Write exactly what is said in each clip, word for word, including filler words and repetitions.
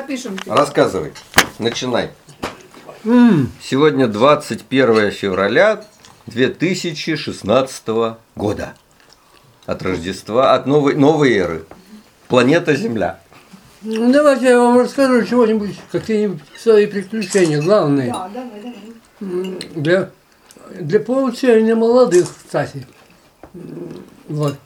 запишем. Рассказывай. Начинай. М, Сегодня двадцать первое февраля две тысячи шестнадцатого года. От Рождества, от новой, новой эры. Планета Земля. Ну, давайте я вам расскажу чего-нибудь, какие-нибудь свои приключения, главные. Да, давай, давай. М, Для, для получения молодых, кстати. М, Вот.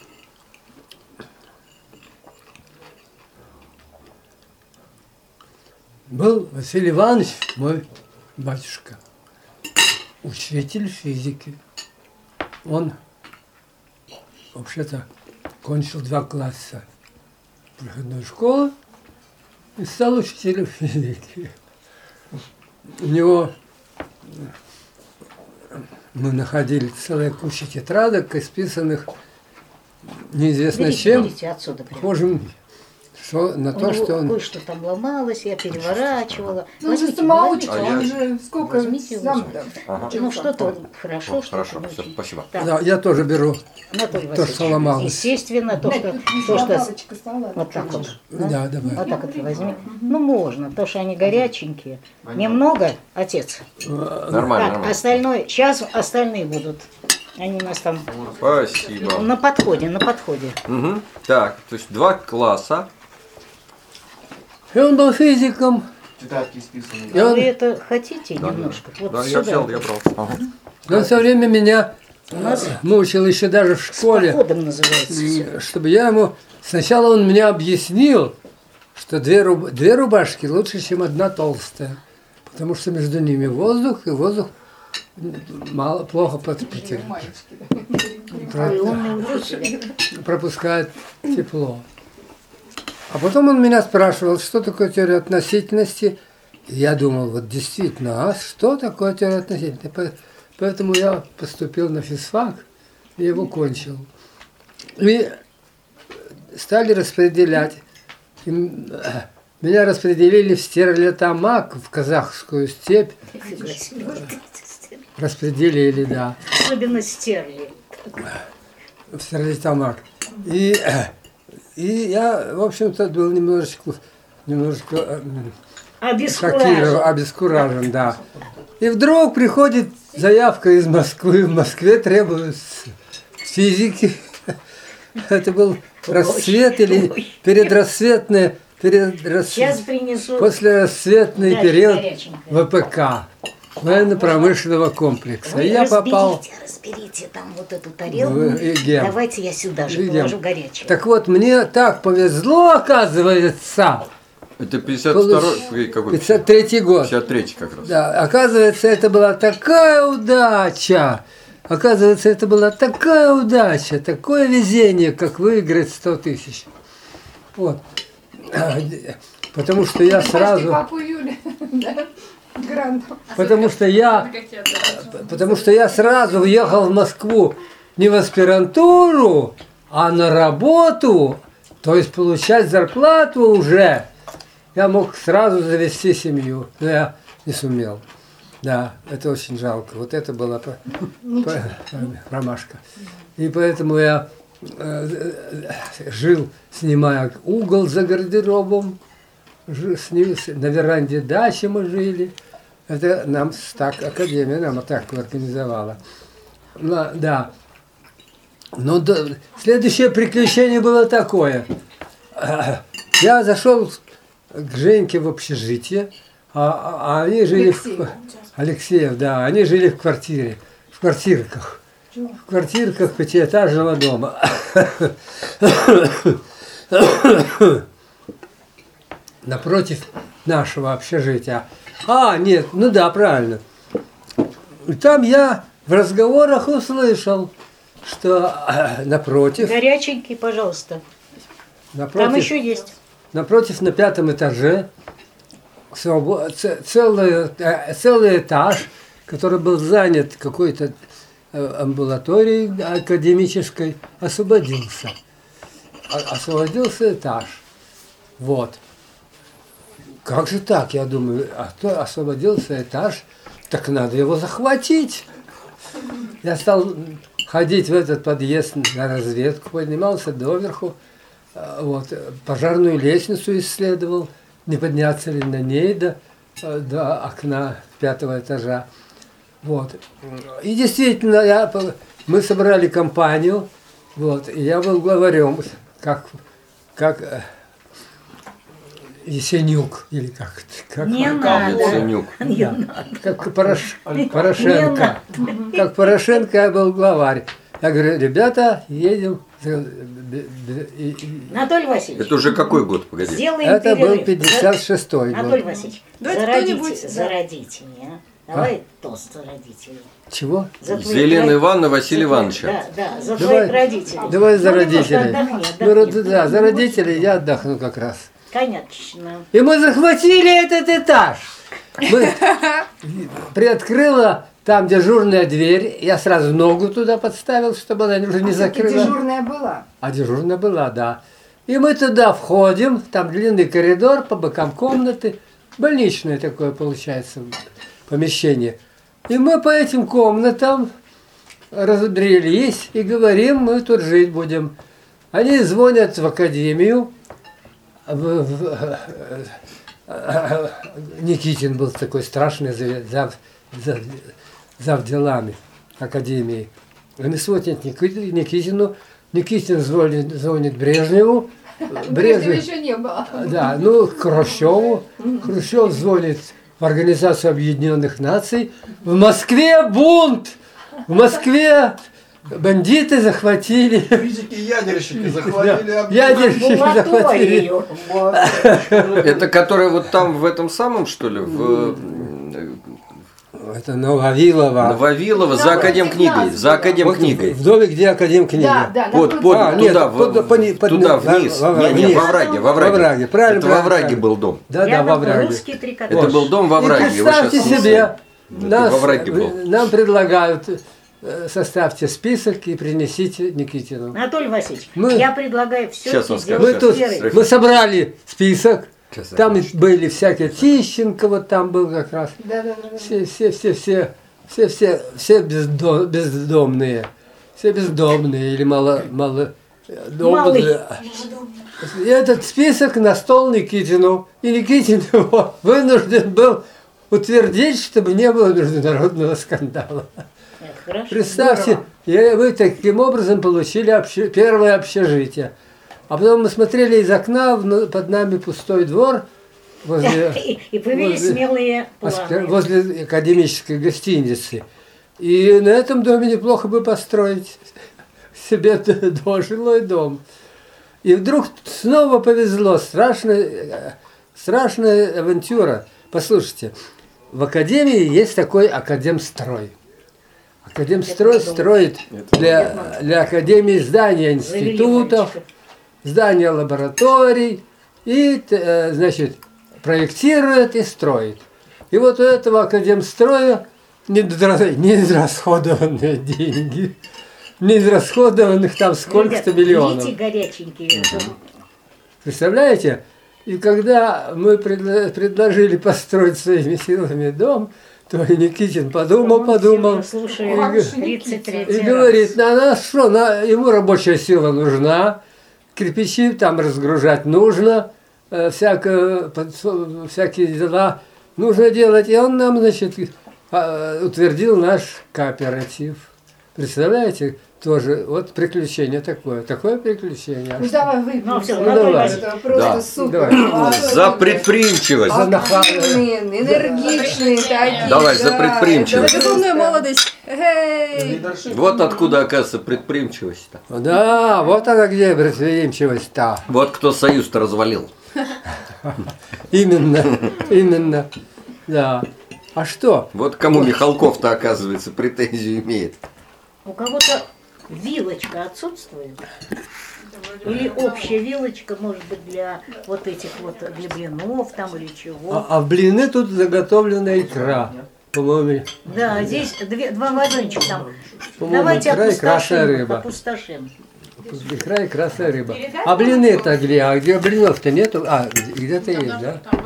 Был Василий Иванович, мой батюшка, учитель физики. Он вообще-то кончил два класса проходной школы и стал учителем физики. У него мы находили целая куча тетрадок, исписанных неизвестно Берите, чем, берите отсюда прям. похожим что, на У то, него что он... кое-что там ломалось, я переворачивала. Ну, он же Возьмите, самоучка, возьмите. А он я- же сколько Возьмите сам его. Ага. Ну, что-то хорошо, О, что-то хорошо, не все, очень. спасибо. Так, Да, я тоже беру. Анатолий то, что Васильевич, сломалось. естественно, то, что, то, что Добавочка стала. вот так вот. Да, давай. Вот так вот возьми. Ну, можно, то, что они горяченькие. Немного, отец. Нормально, Так, нормально. остальное, сейчас остальные будут. Они у нас там Спасибо. на подходе, на подходе. Мгм. Так, то есть два класса. И он был физиком. Тетрадки списаны. И А он, вы это хотите немножко? Вот Да, я сюда. взял, я брал. Ага. он все время меня У нас мучил еще даже в с школе, походом называется все. м, чтобы я ему... Сначала он мне объяснил, что две, руб- две рубашки лучше, чем одна толстая. Потому что между ними воздух, и воздух мало, плохо под- потер- Ой, умный учитель. пропускает тепло. А потом он меня спрашивал, что такое теория относительности. И я думал, вот действительно, а что такое теория относительности? По- Поэтому я поступил на физфак и его кончил. И стали распределять. И, э, меня распределили в Стерлитамак, в казахскую степь. Фига себе. Распределили, да, Особенно стерли. в Стерлитамак. И, э, и я, в общем-то, был немножечко, немножечко э, шокирован, Обескуражен. обескуражен, да. И вдруг приходит заявка из Москвы. В Москве требуются физики. Это был рассвет или ой. предрассветный, перед Сейчас принесу. послерассветный Да, период горяченькое. ВПК, военно-промышленного комплекса. Вы И я разберите, попал разберите там вот эту тарелку. в ИГЕМ. Давайте я сюда же ИГЕМ. положу горячее. Так вот, мне так повезло, оказывается, Это пятьдесят второй какой? пятьдесят третий год. пятьдесят третий как раз. Да, оказывается, это была такая удача. Оказывается, это была такая удача, такое везение, как выиграть сто тысяч. Вот. Потому что я сразу... Папу Юля, да, грантов. Потому что я... Потому что я сразу въехал в Москву не в аспирантуру, а на работу. То есть получать зарплату уже. Я мог сразу завести семью, но я не сумел. Да, это очень жалко. Вот это была по- по- промашка. И поэтому я э, э, жил, снимая угол за гардеробом, жил, сни- на веранде дачи мы жили. Это нам так академия нам так организовала. Ну, да. Но да, следующее приключение было такое. Я зашел к Женьке в общежитие, а, а они жили в Алексеев. Алексеев, да, они жили в квартире, в квартирках, в квартирках пятиэтажного дома. Напротив нашего общежития. А, нет, ну да, правильно. И там я в разговорах услышал, что э, напротив, Горяченький, пожалуйста. Там напротив, еще есть. напротив на пятом этаже свобо- ц- целый, э, целый этаж, который был занят какой-то э, амбулаторией академической, освободился. А- Освободился этаж. Вот. Как же так, я думаю, а то освободился этаж, так надо его захватить. Я стал ходить в этот подъезд на разведку, поднимался доверху, э, вот, пожарную лестницу исследовал, не подняться ли на ней до, до окна пятого этажа. Вот. И действительно, я, по- мы собрали компанию, вот, и я был главарем, как, как э, Ясенюк, или как, как, Не как, надо. Яценюк. Не да, надо. как Порош- Порошенко. Как Порошенко я был главарь. Я говорю, ребята, едем. за- б- б- и- и- Анатолий Васильевич, Это уже какой год, погоди? сделаем Это был перерыв. пятьдесят шестой Анатолий год. Васильевич, Давайте за, кто-нибудь, родителей, да. за родителей, а? Давай тост за родителей. Чего? За твоих За Елену род- Ивановну, Василия за твоих- Ивановича. Да, да, за Давай- твоих родителей. Давай за Ну, немножко родителей. отдохни, Ну, отдохни. род- да, за родителей я отдохну как раз. Конечно. И мы захватили этот этаж. Мы приоткрыла там дежурная дверь. Я сразу ногу туда подставил, чтобы она уже не А всё-таки закрыла. дежурная была. А дежурная была, да. И мы туда входим, там длинный коридор, по бокам комнаты. Больничное такое получается помещение. И мы по этим комнатам разбрелись и говорим, мы тут жить будем. Они звонят в академию. В- в- Никитин был такой страшный зав, зав, зав, зав делами академии. Они звонят Никит- Никитину. Никитин звонит, звонит Брежневу. Брежнева Брежнев, еще не было. да, ну, Хрущеву. Хрущев звонит в Организацию Объединенных Наций. В Москве бунт! В Москве бандиты захватили. Физики-ядерщики захватили Да, объект. ядерщики захватили. Амбулаторию. Это которая вот там в этом самом, что ли, в Это Нововилово. э, Вавилово, за Академкнигой, за Вот Академкнигой. в доме, где Академкнига. Да, да. Вот, напротив. под, А, нет, туда, под- в- под- под- туда во- вниз. во- Не, не, вниз. во враге, во враге. Во враге, правильно, Это во правильно, враге правильно. был дом. Да, да, Рядом во враге. русский трикотаж. Это был дом во И враге. его представьте щас себе, Это нас, во враге был. нам предлагают, э, составьте список и принесите Никитину. Анатолий Васильевич, Мы- я предлагаю все Сейчас он это скажет. Мы сделать тут первый. мы собрали список, Сейчас там закончим. были всякие Тищенко, вот там был как раз. Да, да, да, да. Все, все, все, все, все, все, все бездо- бездомные, все бездомные или мало, мало э, домные. И этот список на стол Никитину, и Никитин его вынужден был утвердить, чтобы не было международного скандала. Это хорошо. Представьте, и вы таким образом получили обще- первое общежитие. А потом мы смотрели из окна, в- под нами пустой двор возле, И, и появились возле- смелые аспир- планы. возле академической гостиницы. И на этом доме неплохо бы построить себе д- до- жилой дом. И вдруг снова повезло, страшная, э, страшная авантюра. Послушайте, в академии есть такой академстрой. Академстрой строит для, для академии здания Завели институтов, мальчика. здания лабораторий и, э, значит, проектирует и строит. И вот у этого академстроя недра- неизрасходованные деньги. Неизрасходованных там сколько-то Ребята, миллионов. берите горяченькие. Представляете? И когда мы предло- предложили построить своими силами дом, то и Никитин подумал, подумал. Слушай, И г- тридцать И третий говорит, раз. на нас что, на, ему рабочая сила нужна, кирпичи там разгружать нужно, э, всякое, подсо- всякие дела нужно делать. И он нам, значит, а, утвердил наш кооператив. Представляете, тоже, вот приключение такое, такое приключение. Ну давай выпьем. Ну, всё, за ну, это. давай. Это просто Да. супер. Давай. А, За предприимчивость. За нахальность. активные, энергичные такие. Давай, за да. предприимчивость. Это безумная молодость. Эй! Лидершип. Вот откуда, оказывается, предприимчивость-то. Да, вот она где предприимчивость-то. Вот кто союз-то развалил. Именно, именно, да. А что? Вот кому Михалков-то, оказывается, претензию имеет. У кого-то вилочка отсутствует? Или общая вилочка, может быть, для вот этих вот, для блинов там или чего? А, а в блины тут заготовлена икра. По-моему, Да, здесь две, два вагончика там. По-моему, Давайте икра и красная опустошим, рыба. опустошим. икра и красная рыба. А блины-то где? А где блинов-то нету? А, где- где-то есть, да? Там вот еще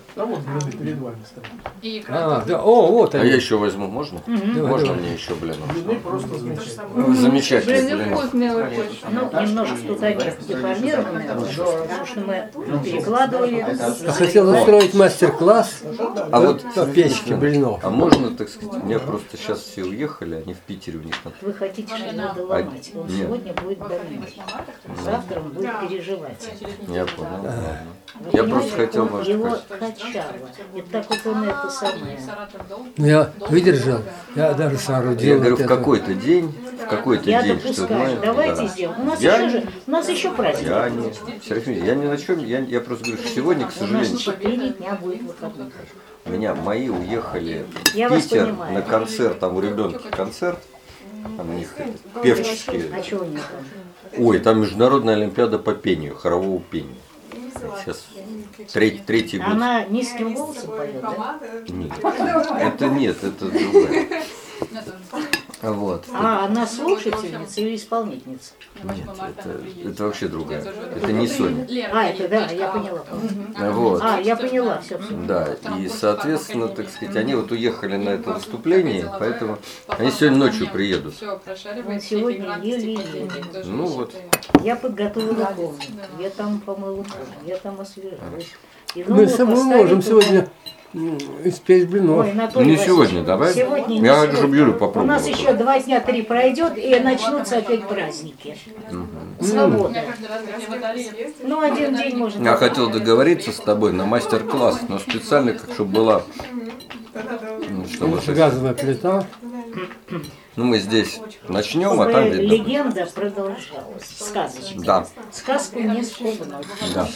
А вот блины перед вами стоят. И А, да, о, вот А они. я еще возьму, можно? Давай, Можно давай. мне еще блинов? Блины просто замечательные. Замечательные Блин, блины. вкусные очень. Ну, немножко тут они деформированные, потому что мы перекладывали. Я хотел устроить мастер-класс А вот, по печке блинов. а можно, так сказать, у меня просто сейчас все уехали, они в Питере у них там. Вы хотите, чтобы его доломать. Он Нет. сегодня будет доминать. Завтра он будет переживать. Я понял, ладно. Вы Я понимаете, просто хотел, он- может, его сказать. качало. И так вот он это самое. Ну, я выдержал, я даже соорудил. Я говорю, вот в это. какой-то день, в какой-то Я день, что допускаю. знаешь, Давайте да. сделаем. У нас Я- еще же, у нас еще праздник. Я не, Серафим, я ни на чем, я, я просто говорю, что сегодня, к У нас сожалению, четыре дня будет выходных. у меня мои уехали Я в вас Питер понимаю. на концерт, там у ребенка концерт, там у них это, певческие. А чего не там? Ой, там международная олимпиада по пению, хоровому пению. Сейчас третий, третий год. Она низким голосом поет, да? Нет, это нет, это другое. Вот. А она слушательница или исполнительница? Нет, это, это вообще другая. Это не Соня. А, это да, я поняла. Вот. А, я поняла, все, все. Да, и, соответственно, так сказать, они вот уехали на это выступление, поэтому они сегодня ночью приедут. Он сегодня еле-еле. Ну вот. Я подготовила комнату, я там помыла пол, я там освежусь. И Мы новую с собой поставить можем туда. сегодня м, испечь блинов. Ой, Анатолий Не Васильевич, сегодня, давай. Сегодня не Я сегодня. хочу, чтобы Юля У попробовала. нас еще два дня, три пройдет, и начнутся опять праздники. Свобода. Ну, один день можно. Я хотел договориться с тобой на мастер-класс, но специально, как чтобы была, ну, чтобы, Лучше так- газовая плита. ну, мы здесь начнем, а Чтобы там видно. легенда продолжалась. Сказочка. Да, Сказку не вспомнить. да.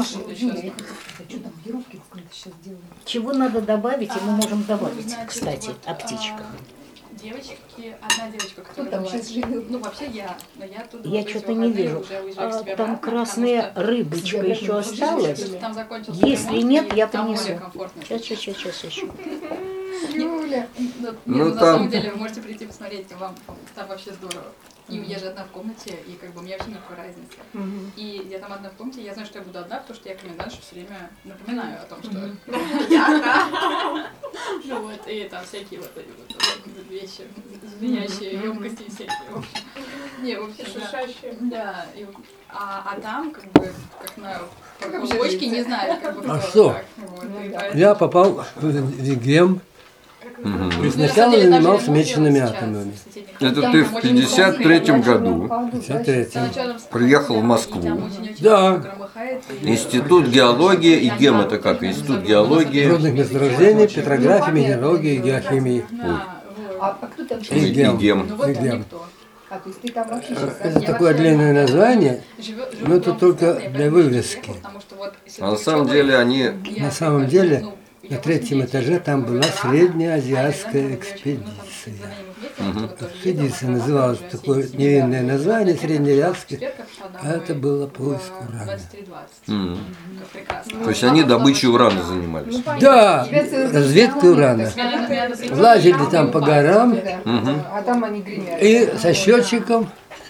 Чего надо добавить, и мы можем добавить, кстати, о птичках. Девочки, одна девочка, которая была... Ну, вообще я, но я оттуда Я уже что-то из не выходных вижу. уже уезжаю к А, себе там обратно, красная потому что рыбочка еще осталась. там закончился Если ремонт, нет, и я там более принесу. комфортно. Сейчас, сейчас, сейчас, сейчас еще. Юля. Ну, Ну, не, ну, на там- самом деле вы можете прийти посмотреть, вам там вообще здорово. И я же одна в комнате, и как бы мне вообще никакой разницы. И я там одна в комнате, я знаю, что я буду одна, потому что я комендантша все время напоминаю о том, что я одна. Ну вот, и там всякие вот эти вот вещи, звенящие емкости и всякие. В общем, не, в общем, да. Да, и, а, а там, как бы, как на полочке, не знаю, как бы, А кто что? как. Вот, и поэтому- Я попал в Вигем. Мгм. И Ну, на сначала самом деле, там же занимался ремонт меченными делают сейчас атомами. в соседних Это домах. ты Там в очень пятьдесят третьем году В пятьдесят третьем. Сначала приехал в и Москву. там очень-очень Да. много громыхает, и- Институт геологии и гем это как? Институт геологии. Природных месторождений, петрографии, минералогии и геохимии. Да, вот. А, а кто там И сейчас? И гем. гем. Ну вот он Гем. никто. А, то есть ты там вообще сейчас... Это такое длинное название. Живет- живет Но это прям только постоянно, я для поэтому вывески. приехала, потому что вот, если А на вы самом учёбой, деле они... я На самом как деле, ну, я на восемь третьем девять этаже лет там как бы была рано, среднеазиатская и, ну, там, экспедиция. за ними вместе, я вот тоже Экспедиция ездила, называлась как раз такое все эти невинное годы. название, Я среднеазиатское. четверг пришла А домой это было в поиск урана. двадцать три двадцать. М. Как прекрасно. То есть они добычей урана занимались. Да, разведка урана. Лазили там по горам Мгм. А там они гремят. и со счетчиком.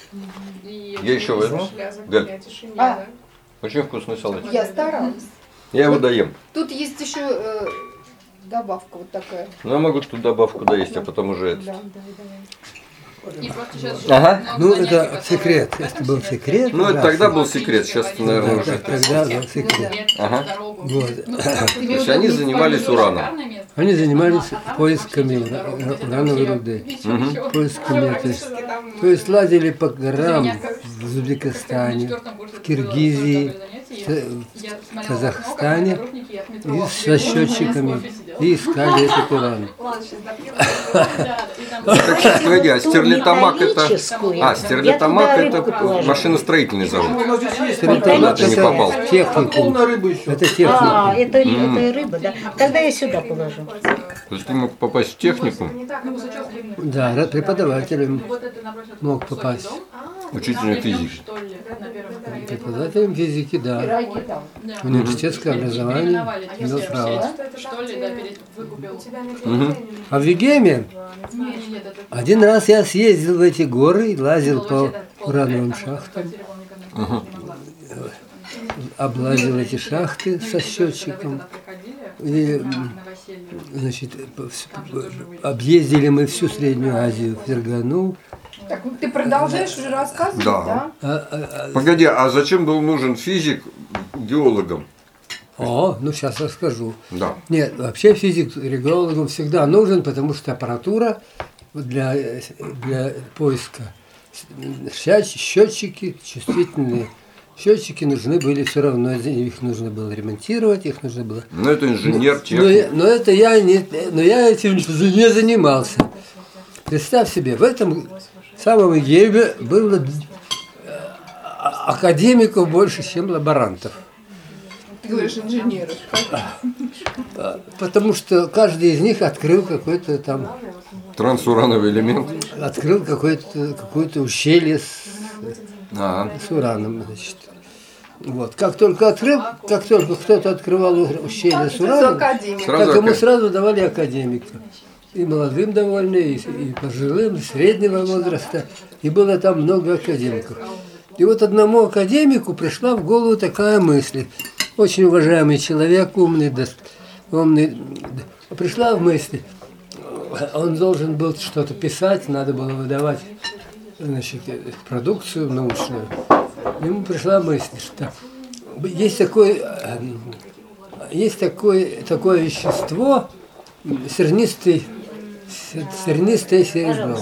Я еще возьму. Галь, А, очень вкусный салатик. я старалась. Я его доем. Тут есть еще э, добавка вот такая. Ну, я могу тут добавку доесть, а потом уже это. Да, да, да. И просто сейчас Ага. много Ну, занятий, это которые секрет. как Это был раз секрет. Ну, это да. тогда был секрет, сейчас, наверное, Да, уже. да, тогда был секрет. Ага. Дорогу. Вот. Ну, То есть они занимались ураном. Они занимались поисками ура- урановой руды. Мгм. Поисками, то есть, то есть лазили по горам в Узбекистане, в Киргизии, в Казахстане и со счетчиками и искали этот уран. Так, кстати, погоди, а стерлитамак это... Металлическую. А, Я стерлитамак туда это рыбку положила. машиностроительный завод. У нас здесь есть Стерлитамак ты не попал. это техникум. полная рыба еще. Это А, техникум. это, это рыба, да? Тогда я сюда положу. То есть ты мог попасть в техникум, Да, ра- преподавателем мог попасть. учителем физики. Преподавателем физики, да. Пироги там. Университетское образование имел право. Что ли, да, перед выкупил. Мгм. А в Вигеме Не, не, нет, это- один раз я съездил в эти горы и лазил по урановым шахтам, телефон никогда не могла. облазил эти шахты со Когда вы счетчиком. тогда приходили, И, На новоселье. значит, Там же тоже вы. объездили мы всю Среднюю Азию, Фергану. Так, ну ты продолжаешь уже рассказывать, Да. да? А, а, Погоди, а зачем был нужен физик геологам? а, о, ну сейчас расскажу. Да. Нет, вообще физик геологам всегда нужен, потому что аппаратура для, для поиска, счет- счетчики, чувствительные счетчики нужны были все равно, их нужно было ремонтировать, их нужно было. Ну, это инженер, Но, техник. я- но это я не, но я этим не занимался. Представь себе, в этом самом ИГЕБе было э, академиков больше, чем лаборантов. Ты говоришь инженеры. А, Потому что каждый из них открыл какой-то там, Трансурановый элемент. открыл какое-то какое-то ущелье с, А, с ураном, значит. Вот. Как только открыл, как только кто-то открывал ущелье с Сразу ураном, академик. Сразу так ему академик. сразу давали академика. И молодым довольно, и, и пожилым, и среднего возраста. И было там много академиков. И вот одному академику пришла в голову такая мысль. Очень уважаемый человек, умный, дос- умный, пришла в мысль. Он должен был что-то писать, надо было выдавать, значит, продукцию научную. Ему пришла мысль, что есть такое, э, есть такое, такое вещество, сернистый, сернистое серебро.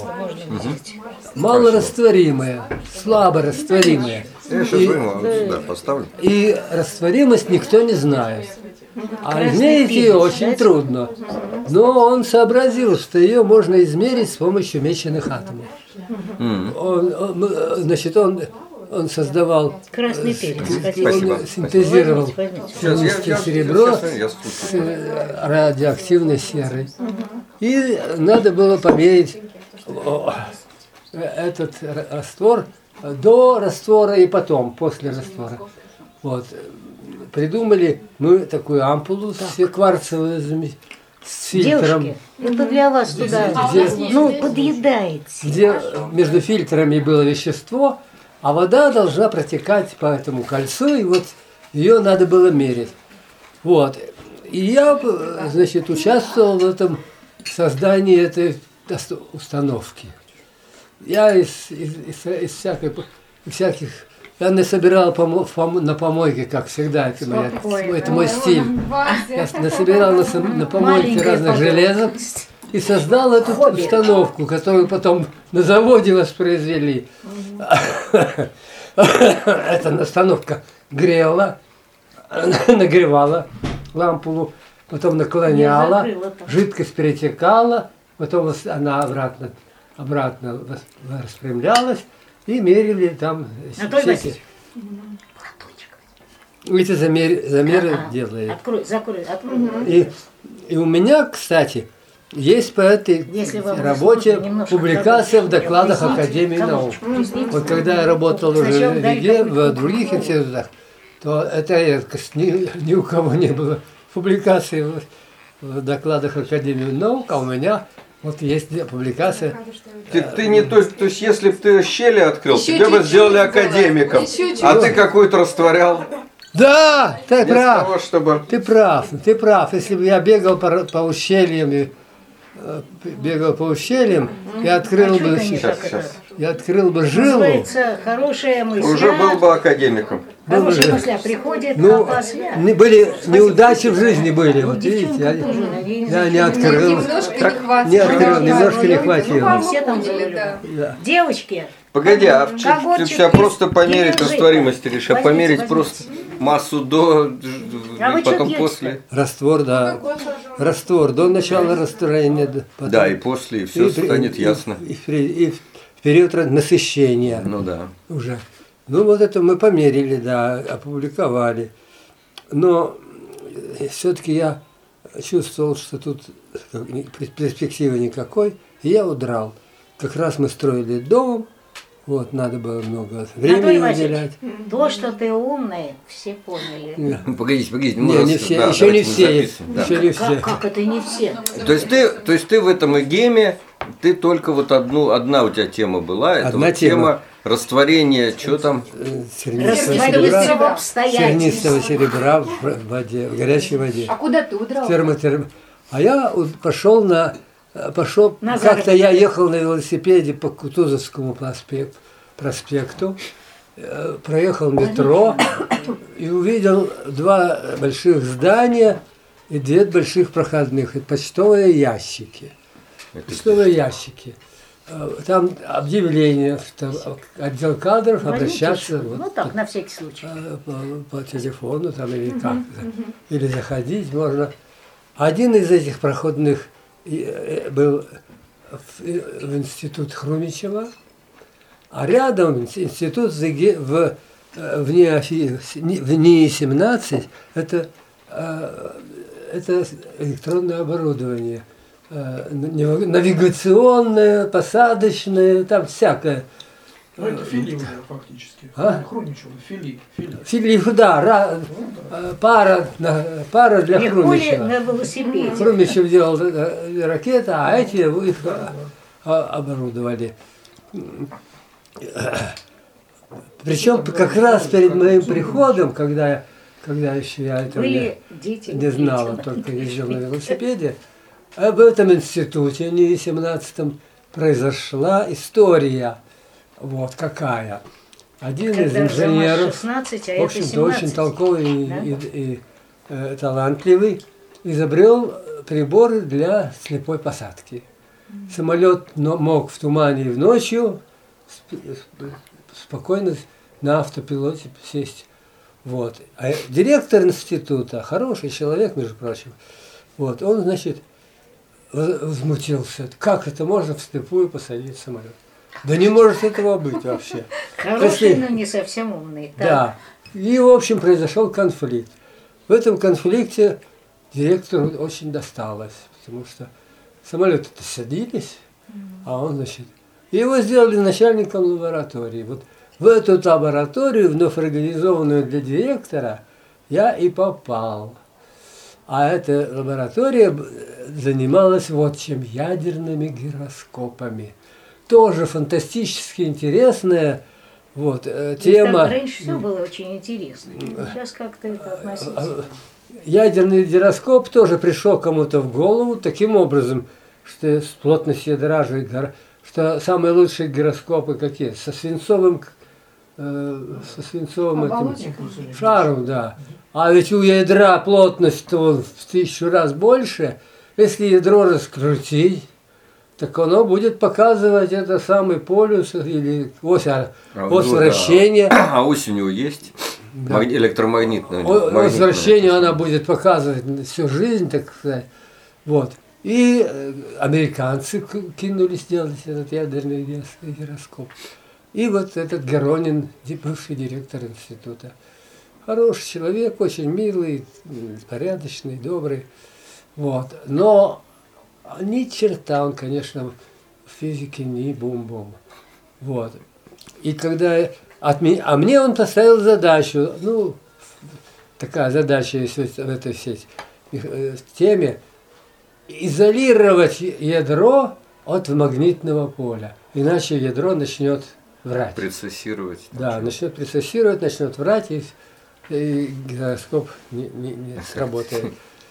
Малорастворимое, слаборастворимое. я сейчас И- возьму, вот сюда поставлю. И растворимость никто не знает. А Красный измерить ее перец, очень да? трудно. Но он сообразил, что ее можно измерить с помощью меченых атомов. Он, он, э, значит, он, он создавал, Красный э, перец. с- Хотите? Спасибо. он синтезировал Возьмите, возьмите. Сейчас, я, сернистое я, серебро сейчас, я с слушаю. э, радиоактивной серой. И надо было померить о, этот р- раствор до раствора и потом, после раствора. Вот. Придумали мы такую ампулу с кварцевую заме- с фильтром, Девушки, это для вас туда, А у нас есть ну, здесь? подъедаете. где между фильтрами было вещество, а вода должна протекать по этому кольцу, и вот ее надо было мерить. Вот. И я, э, значит, участвовал в этом создании этой ос- установки. Я из, из, из- из всякой, всяких... Я насобирал помо- в помо- на помойке, как всегда, это, моя- Спокойно. это мой стиль. Я насобирал на, сам- на помойке Маленькая разных подробность. железок и создал эту Хобби. установку, которую потом на заводе воспроизвели. Эта установка грела, нагревала лампу, потом наклоняла, Не закрыла так. жидкость перетекала, потом вос- она обратно, обратно вос- распрямлялась, и мерили там Анатолий все Васильевич. эти, эти замер- замеры Ага. делали. Открой, закрой, открой. И, и у меня, кстати, есть по этой Если вам работе сложно, немножко публикация в подольше, докладах объясните, Академии наук. кавычку, объясните. Вот когда я работал уже Сначала в дали ЕГЭ, какую-то в других институтах, то это редкость. Ни, ни у кого не было публикации в, в докладах Академии наук, а у меня вот есть публикация. Ты, ты не то, то есть, если бы ты щели открыл, Еще тебя бы чуть-чуть сделали было. академиком. Еще чуть-чуть. А ты какой-то растворял. Да, ты Без прав. того, чтобы... Ты прав, ты прав. Если бы я бегал по, по ущельям, и, э, бегал по ущельям, я открыл А чё бы, ты не Сейчас, так сейчас. это? я открыл бы жилу. Называется хорошая мысль. Уже был бы академиком. Был бы Хорошая жив. мысля приходит, Ну, а после... не были неудачи в жизни были, вот видите, я, тоже, я не открыл. Немножко Так, не хватило. не открыл, Да, немножко да, не да. хватило. Ну, Все там поняли, говорили. да. Да. Девочки, Погоди, а в чем Коготчик ты себя есть. просто померить Или растворимость жидкость. решишь, а Возьмите, померить возьмите. просто массу до, А вы и потом чё после. пьёте-то? Раствор, да. Раствор до начала растворения. да, потом. Да, и после, и все И при- станет и- ясно. И, в при- и в период насыщения. Ну да. Уже. Ну вот это мы померили, да, опубликовали. Но все-таки я чувствовал, что тут как, ни- перспективы никакой, и я удрал. Как раз мы строили дом, вот, надо было много времени Анатолий Васильевич, уделять. то, что ты умный, все поняли. Погодите, погодите. Не, мы не раз- все, да, еще не давайте мы все, записываем, да. еще не Как, все. как это не все? То есть ты, то есть ты в этом эгеме, ты только вот одну, одна у тебя тема была, это Одна вот тема. тема Растворение, что там? э, Сернистого Растворение серебра, в обстоятельствах. сернистого серебра в воде, в горячей воде. А куда ты удрал? Термотерм. А я вот пошел на, пошел, На как-то я заработки. ехал на велосипеде по Кутузовскому проспекту, проспекту э, проехал метро и увидел два больших здания и две больших проходных, и почтовые ящики. Это Почтовые ящики. Э, Там объявление, что отдел кадров Звоните обращаться еще. вот Ну так, на всякий случай. э, по, по телефону там или как, или заходить можно. Один из этих проходных э, был в, в институт Хрумичева, а рядом институт ЗГ в, э, в НИИ, в НИИ семнадцать, это, э, это электронное оборудование, э, навигационное, посадочное, там всякое. Ну, это фили уже фактически. А? Хруничево, фили, фили. Фили, да, ра- э, пара, на- пара для Легко ли Хрумичева. на велосипеде? Хрумичев делал э, ракеты, а эти их э, оборудовали. Причем как раз перед моим приходом, когда, я- когда еще я этого не, Были дети. не знала, только ездил на велосипеде, а в этом институте, НИИ семнадцатом, произошла история. Вот какая. Один из Когда же МАЗ инженеров, шестнадцать, а в это общем-то, очень семнадцать. толковый и, Да? и- и, э, талантливый, изобрел приборы для слепой посадки. Самолет но- мог в тумане и в ночью сп- сп- спокойно на автопилоте сесть. Вот. А директор института, хороший человек, между прочим, вот, он, значит, воз- возмутился. Как это можно вслепую посадить самолет? Да не может этого быть вообще. Хороший, Если- но не совсем умный. Так. Да. И, в общем, произошел конфликт. В этом конфликте директору очень досталось, потому что самолеты-то садились, а он, значит... и его сделали начальником лаборатории. Вот в эту лабораторию, вновь организованную для директора, я и попал. А эта лаборатория б- занималась вот чем, ядерными гироскопами. Тоже фантастически интересная вот, э, То есть там тема. раньше все было очень интересно. Сейчас как-то это относительно. Ядерный гироскоп тоже пришел кому-то в голову таким образом, что плотность ядра же, гор- что самые лучшие гироскопы какие? Со свинцовым, э, со свинцовым этим Оболочкой. шаром, да. А ведь у ядра плотность-то вон в тысячу раз больше. Если ядро раскрутить, так оно будет показывать это самый полюс или ось, а- А, ось ну да. вращения. А ось у него есть? Да. Маг- Электромагнитная. О- магнитная. Возвращение она будет показывать всю жизнь, так сказать. Вот. И э, американцы к- кинулись делать этот ядерный гирос- гироскоп. И вот этот Горонин, ди- бывший директор института. Хороший человек, очень милый, м, порядочный, добрый. Вот. Но ни черта он, конечно, в физике не бум-бум. Вот. И когда от меня, а мне он поставил задачу, ну, такая задача есть в в этой всей э, теме, изолировать ядро от магнитного поля, иначе ядро начнет врать. Прецессировать. Да, начнет прецессировать, начнет врать, и, и гироскоп не, не, не сработает.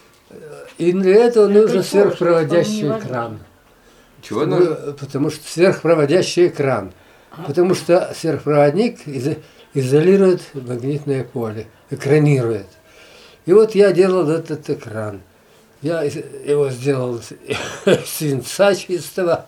И для этого Ну, это нужен тоже сверхпроводящий вполне экран. Чего Чтобы- нужно? Потому что сверхпроводящий экран. Потому что сверхпроводник изо- изолирует магнитное поле, экранирует. И вот я делал этот экран. Я из- его сделал из свинца чистого.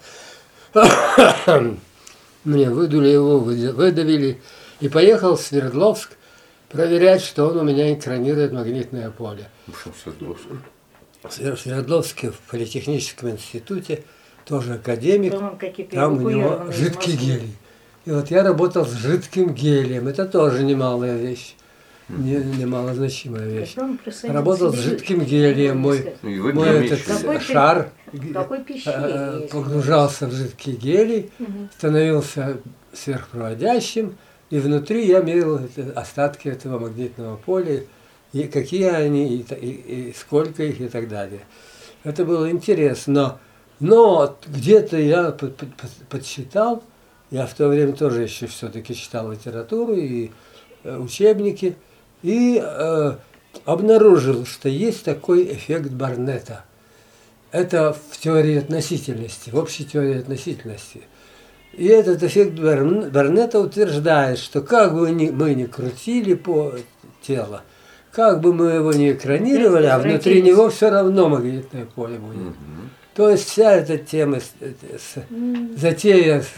Мне выдули его, выда- выдавили. И поехал в Свердловск проверять, что он у меня экранирует магнитное поле. В общем, Свердловск. В Свер- Свердловске в политехническом институте тоже академик. По-моему, какие-то Там у него эвакуированные из жидкий Москвы. гелий. И вот я работал с жидким гелием. Это тоже немалая вещь. Не- немалозначимая вещь. Когда он присоединился Работал с к жидким Бирюльке, гелием. можно Мой, сказать. Ну, и вы мой биомещик. этот Какой ты- шар Какой пищей э, есть? погружался в жидкий гелий, становился сверхпроводящим, и внутри я мерил это- остатки этого магнитного поля, и какие они, и, та- и- и сколько их, и так далее. Это было интересно. Но где-то я под- под- под- подсчитал, Я в то время тоже еще все-таки читал литературу и э, учебники. И э, обнаружил, что есть такой эффект Барнета. Это в теории относительности, в общей теории относительности. И этот эффект Барнета утверждает, что как бы мы ни крутили по телу, как бы мы его ни экранировали, а внутри него все равно магнитное поле будет. Угу. То есть вся эта тема, с, затея с,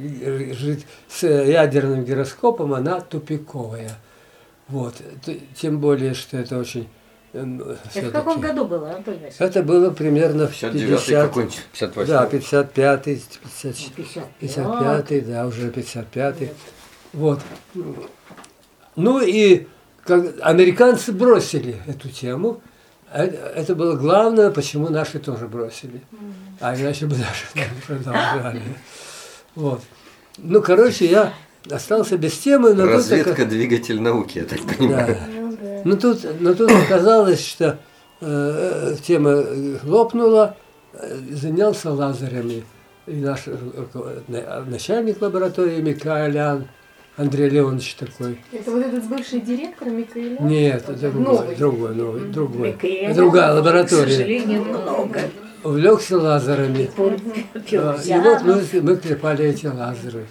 с ядерным гироскопом, она тупиковая. Вот. Тем более, что это очень... Это в каком году было, Анатолий Васильевич? Это было примерно в пятьдесят девятый какой-нибудь, пятьдесят восьмой. Да, пятьдесят пятый, пятьдесят пятый, да, уже пятьдесят пятый. Вот. Ну и как, американцы бросили эту тему. Это, это было главное, почему наши тоже бросили. А иначе бы наши продолжали. Вот. Ну, короче, я остался без темы. Но разведка только... двигатель науки, я так понимаю. Да. Но тут, но тут оказалось, что э, тема лопнула, занялся лазерами. И наш начальник лаборатории Микаэлян, Андрей Леонович такой. Это вот этот бывший директор Микаэлян? Нет, это другой, другой, новый, другой. Микаэлян, другая лаборатория. К сожалению, много. Увлекся лазерами. И вот мы, мы клепали эти лазеры.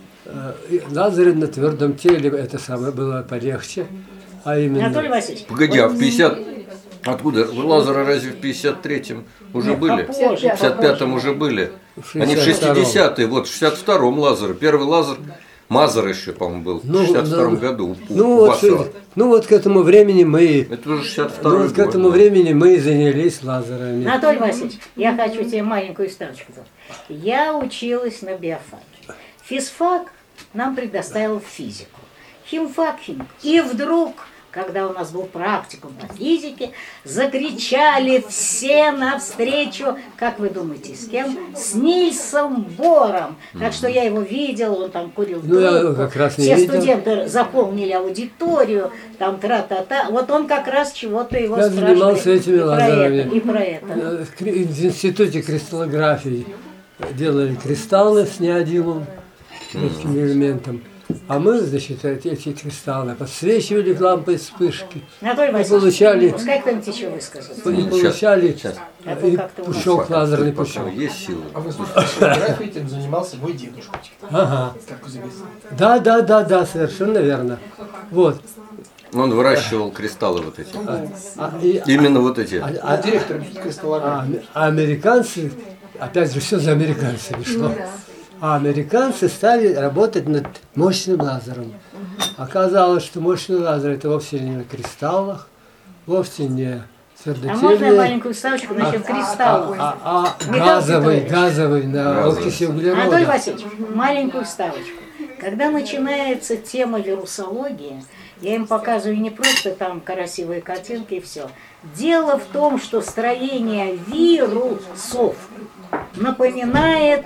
И лазеры на твердом теле, это самое было полегче. А именно... Анатолий Васильевич. Погоди, а в пятьдесят... Откуда? Лазеры разве в пятьдесят третьем уже были? В пятьдесят пятом уже были. Они в шестидесятые, вот в шестьдесят втором лазеры. Первый лазер, Мазер еще, по-моему, был в шестьдесят втором году у, ну, у вот, ну вот к этому времени мы... Это уже шестьдесят второй ну, вот год. к этому времени мы занялись лазерами. Анатолий Васильевич, я хочу тебе маленькую ставочку. Я училась на биофаке. Физфак нам предоставил физику. Химфак химик. И вдруг, когда у нас был практикум по физике, закричали все навстречу, как вы думаете, с кем? С Нильсом Бором. Так что я его видел, он там курил ну, я трубку. как раз не Все видел. студенты заполнили аудиторию, там тра-та-та. Вот он как раз чего-то его я спрашивает. занимался этими и лазерами. Про это, и про это. В институте кристаллографии делали кристаллы с неодимом, легким элементом. А мы, значит, эти кристаллы подсвечивали лампой вспышки. Анатолий Васильевич, получали, пускай кто-нибудь еще выскажется. и получали сейчас, сейчас. и Как-то пушок, лазерный пушок. Есть силы. А вы слушайте, фотографией этим занимался мой дедушка. Ага. Как известно. Да, да, да, да, совершенно верно. Вот. Он выращивал кристаллы вот эти. А, а, и, Именно вот эти. а, а, Директор а, кристаллографии. а американцы, опять же, все за американцами шло. А американцы стали работать над мощным лазером. Оказалось, что мощный лазер это вовсе не на кристаллах, вовсе не твердотельные. А можно я маленькую ставочку насчет кристаллов? А, а, а газовый, газовый на окиси углерода. Анатолий Васильевич, маленькую ставочку. Когда начинается тема вирусологии, я им показываю не просто там красивые картинки и все. Дело в том, что строение вирусов напоминает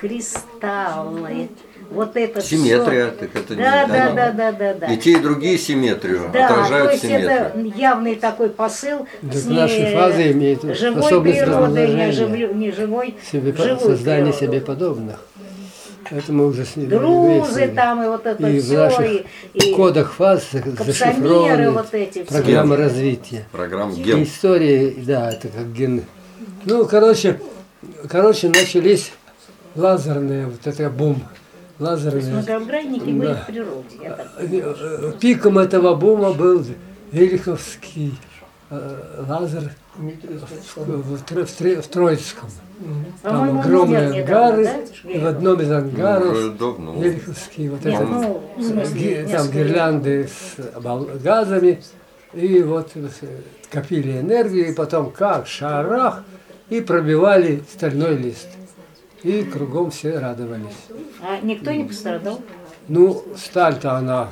кристаллы. Вот это Симметрия, все. так это да, не, да, да, да, да, да, да. И те, и другие симметрию да, отражают то есть симметрию. это явный такой посыл Так с наши фазы имеют живой способность природы, не, размножения. живлю, не живой, Себе, живую создание природу. себе подобных. Это мы уже с ними Грузы выяснили. там и вот это И в все, наших и, и кодах фаз капсомеры зашифрованы вот эти все. программы развития. Программа И ген. истории, да, это как ген. Ну, короче, короче, начались лазерные, вот это бум. То есть Лазерные. многогранники были Да. в природе. Я так Э, э, Пиком этого бума был Велиховский э, лазер Дмитрий в, Александрович. в, Тро- в Тре- в Троицком. Там По-моему, огромные умер недавно, ангары, да? и в одном из Ну, ангаров уже давно. Велиховский, вот Нет, этот, ну, в смысле, ги- там несколько лет. гирлянды с обол- газами, и вот э, копили энергию, и потом как шарах, и пробивали стальной лист. И кругом все радовались. А никто не пострадал? Ну, сталь-то она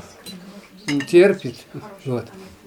терпит, вот.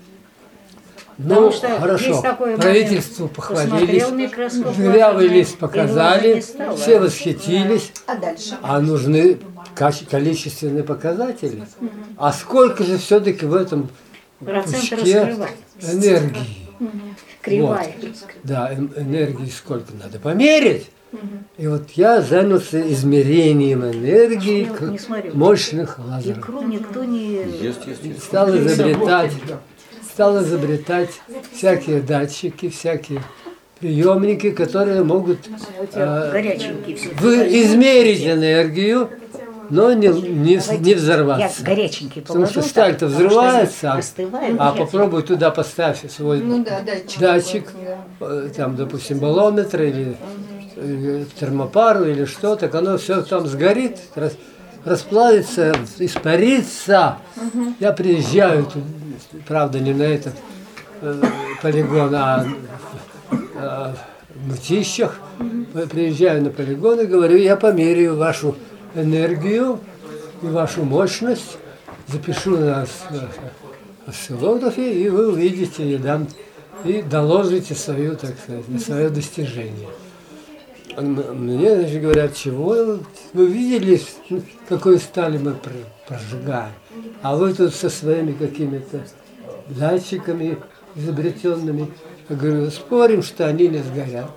Потому Ну, что хорошо, есть такой момент. правительству похвалились, Посмотрел микроскоп дырявый лазерный, лист и показали, его не стало. все восхитились, А дальше? а нужны каче- количественные показатели. А сколько же все-таки в этом Процент пучке раскрывать. энергии? Кривая. Вот. Да, эн- энергии сколько надо померить. И вот я занялся измерением энергии Я вот не смотрю. мощных лазеров. Икру никто не... Есть, есть, есть. Стал изобретать, стал изобретать всякие датчики, всякие приемники, которые могут У тебя э, горяченький все. вы- измерить энергию, но не, не, не Я взорваться. горяченький Потому положу. что сталь-то так, потому что взрывается, а- остывает. А попробуй туда поставь свой Ну да, датчик. датчик, такой, да. э, там, допустим, баллометр или, или термопару или что, так оно все там сгорит, рас- расплавится, испарится. Я приезжаю, тут, правда, не на этот э, полигон, а э, в Мытищах. Приезжаю на полигон и говорю, я померяю вашу энергию и вашу мощность, запишу на осциллографе, и вы увидите, и, дам, и доложите свою, так сказать, свое достижение. Мне, значит, говорят, чего? Вы видели, какой стали мы прожигаем? А вы тут со своими какими-то датчиками изобретенными. Я говорю, спорим, что они не сгорят.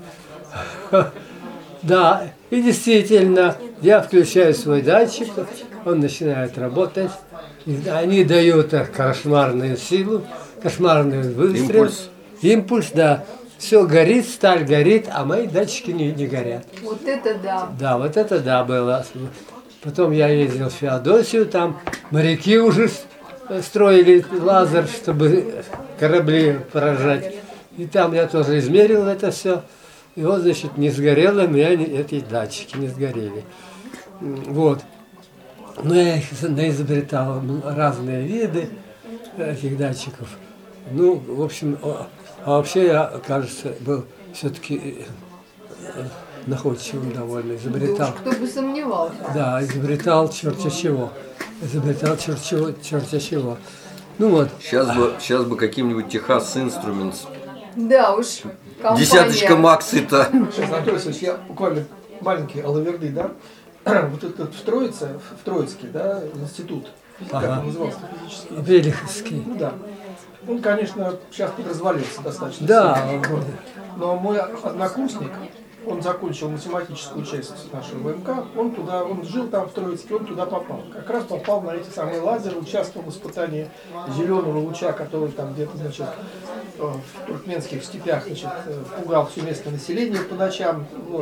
Да, и действительно, я включаю свой датчик, он начинает работать. И они дают кошмарную силу, кошмарный выстрел. Импульс. Импульс, да. Все горит, сталь горит, а мои датчики не, не горят. Вот это да. Да, вот это да было. Потом я ездил в Феодосию, там моряки уже строили лазер, чтобы корабли поражать. И там я тоже измерил это все. И вот, значит, не сгорело, у меня не- эти датчики не сгорели. М, Вот. Но я их изобретал разные виды этих датчиков. Ну, в общем, о- а вообще я, кажется, был все-таки находчивым довольно, изобретал. Кто бы сомневался. Да, изобретал черти чего. Изобретал черти чего, черти чего. Ну вот. Сейчас бы, сейчас бы каким-нибудь Техас Instruments. Да уж. Компания. Десяточка Максы-то. Сейчас, Анатолий Алексеевич, я буквально маленький алаверды, да? Вот этот в Троице, в Троицкий, да, институт, как Ага. он назывался, физический. Велиховский. Ну да. Он, конечно, сейчас подразвалился достаточно Да, сильно. вот. Но мой однокурсник, он закончил математическую часть нашего ВМК, он туда, он жил там в Троицке, он туда попал. Как раз попал на эти самые лазеры, участвовал в испытании зеленого луча, который там где-то, значит, в туркменских степях, значит, пугал все местное население по ночам. Вот.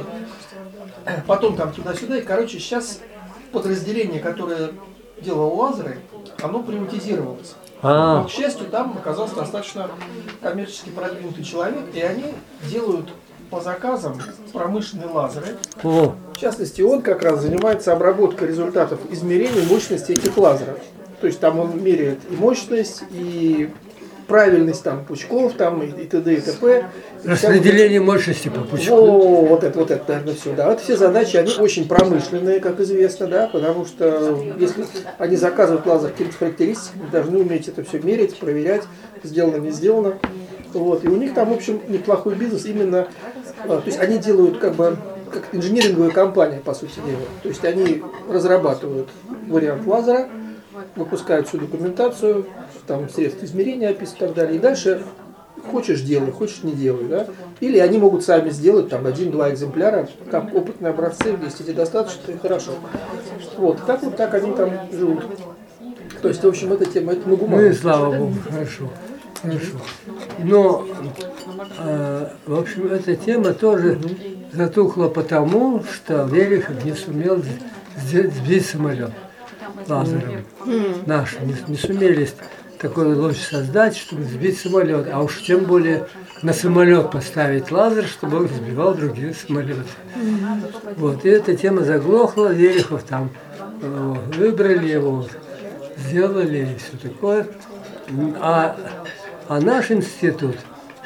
Потом там туда-сюда, и, короче, сейчас подразделение, которое делало лазеры, оно приватизировалось. А. Но, к счастью, там оказался достаточно коммерчески продвинутый человек, и они делают по заказам промышленные лазеры. О, В частности, он как раз занимается обработкой результатов измерений мощности этих лазеров. То есть там он меряет и мощность, и правильность там пучков, там и, и т.д. и т.п. И вся распределение мощности по пучку. О, вот это, вот это, наверное, все. Да, вот все задачи, они очень промышленные, как известно, да, потому что если они заказывают лазер каким-то характеристиками, должны уметь это все мерить, проверять, сделано, не сделано. Вот. И у них там, в общем, неплохой бизнес именно, а, то есть они делают как бы как инжиниринговая компания, по сути дела. То есть они разрабатывают вариант лазера, выпускают всю документацию, там средства измерения описывают и так далее. И дальше хочешь делай, хочешь не делай, да? Или они могут сами сделать там один-два экземпляра, как опытные образцы, если тебе достаточно, то и хорошо. Вот, так вот так они там живут. То есть, в общем, эта тема, это на бумагу. Ну и слава Богу, хорошо. Хорошо. Но, э, в общем, эта тема тоже затухла потому, что Велихов не сумел сде- сбить самолет лазером. Наши не, не сумели такой луч создать, чтобы сбить самолет. А уж тем более на самолет поставить лазер, чтобы он сбивал другие самолеты. Вот. И эта тема заглохла, Велихов там э, выбрали его, сделали и все такое. А, а наш институт,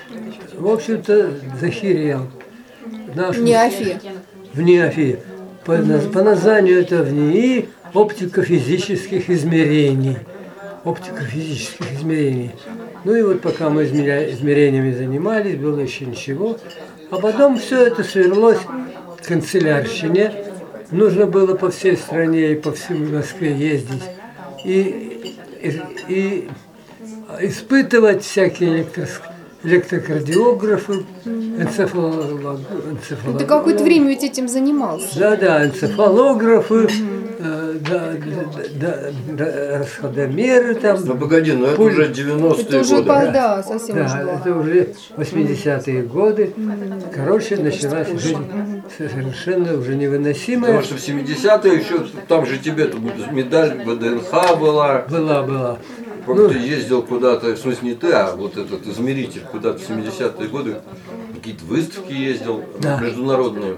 в общем-то, захерел. Наш Неофит. в НИАФИ. По, наз- по названию это в НИИ оптико-физических измерений. Оптико-физических измерений. Ну и вот пока мы измеря- измерениями занимались, было еще ничего. А потом все это сверлось к канцелярщине. Нужно было по всей стране и по всей Москве ездить. И, и, и испытывать всякие электрос- электрокардиографы, энцефалог... Ты какое-то время ведь этим занимался. Да, да, энцефалографы, э, да, да, да, расходомеры там. Ну погоди, ну это Пуль- уже девяностые Это уже, годы. по- да, совсем уже Да, было. это уже восьмидесятые годы. Короче, началась жизнь совершенно уже невыносимая. Потому что в семидесятые еще там же тебе тут медаль вэ дэ эн ха была. Была, была. Как ты ездил куда-то, в смысле не ты, а вот этот измеритель куда-то в семидесятые годы, какие-то выставки ездил, Да. международные.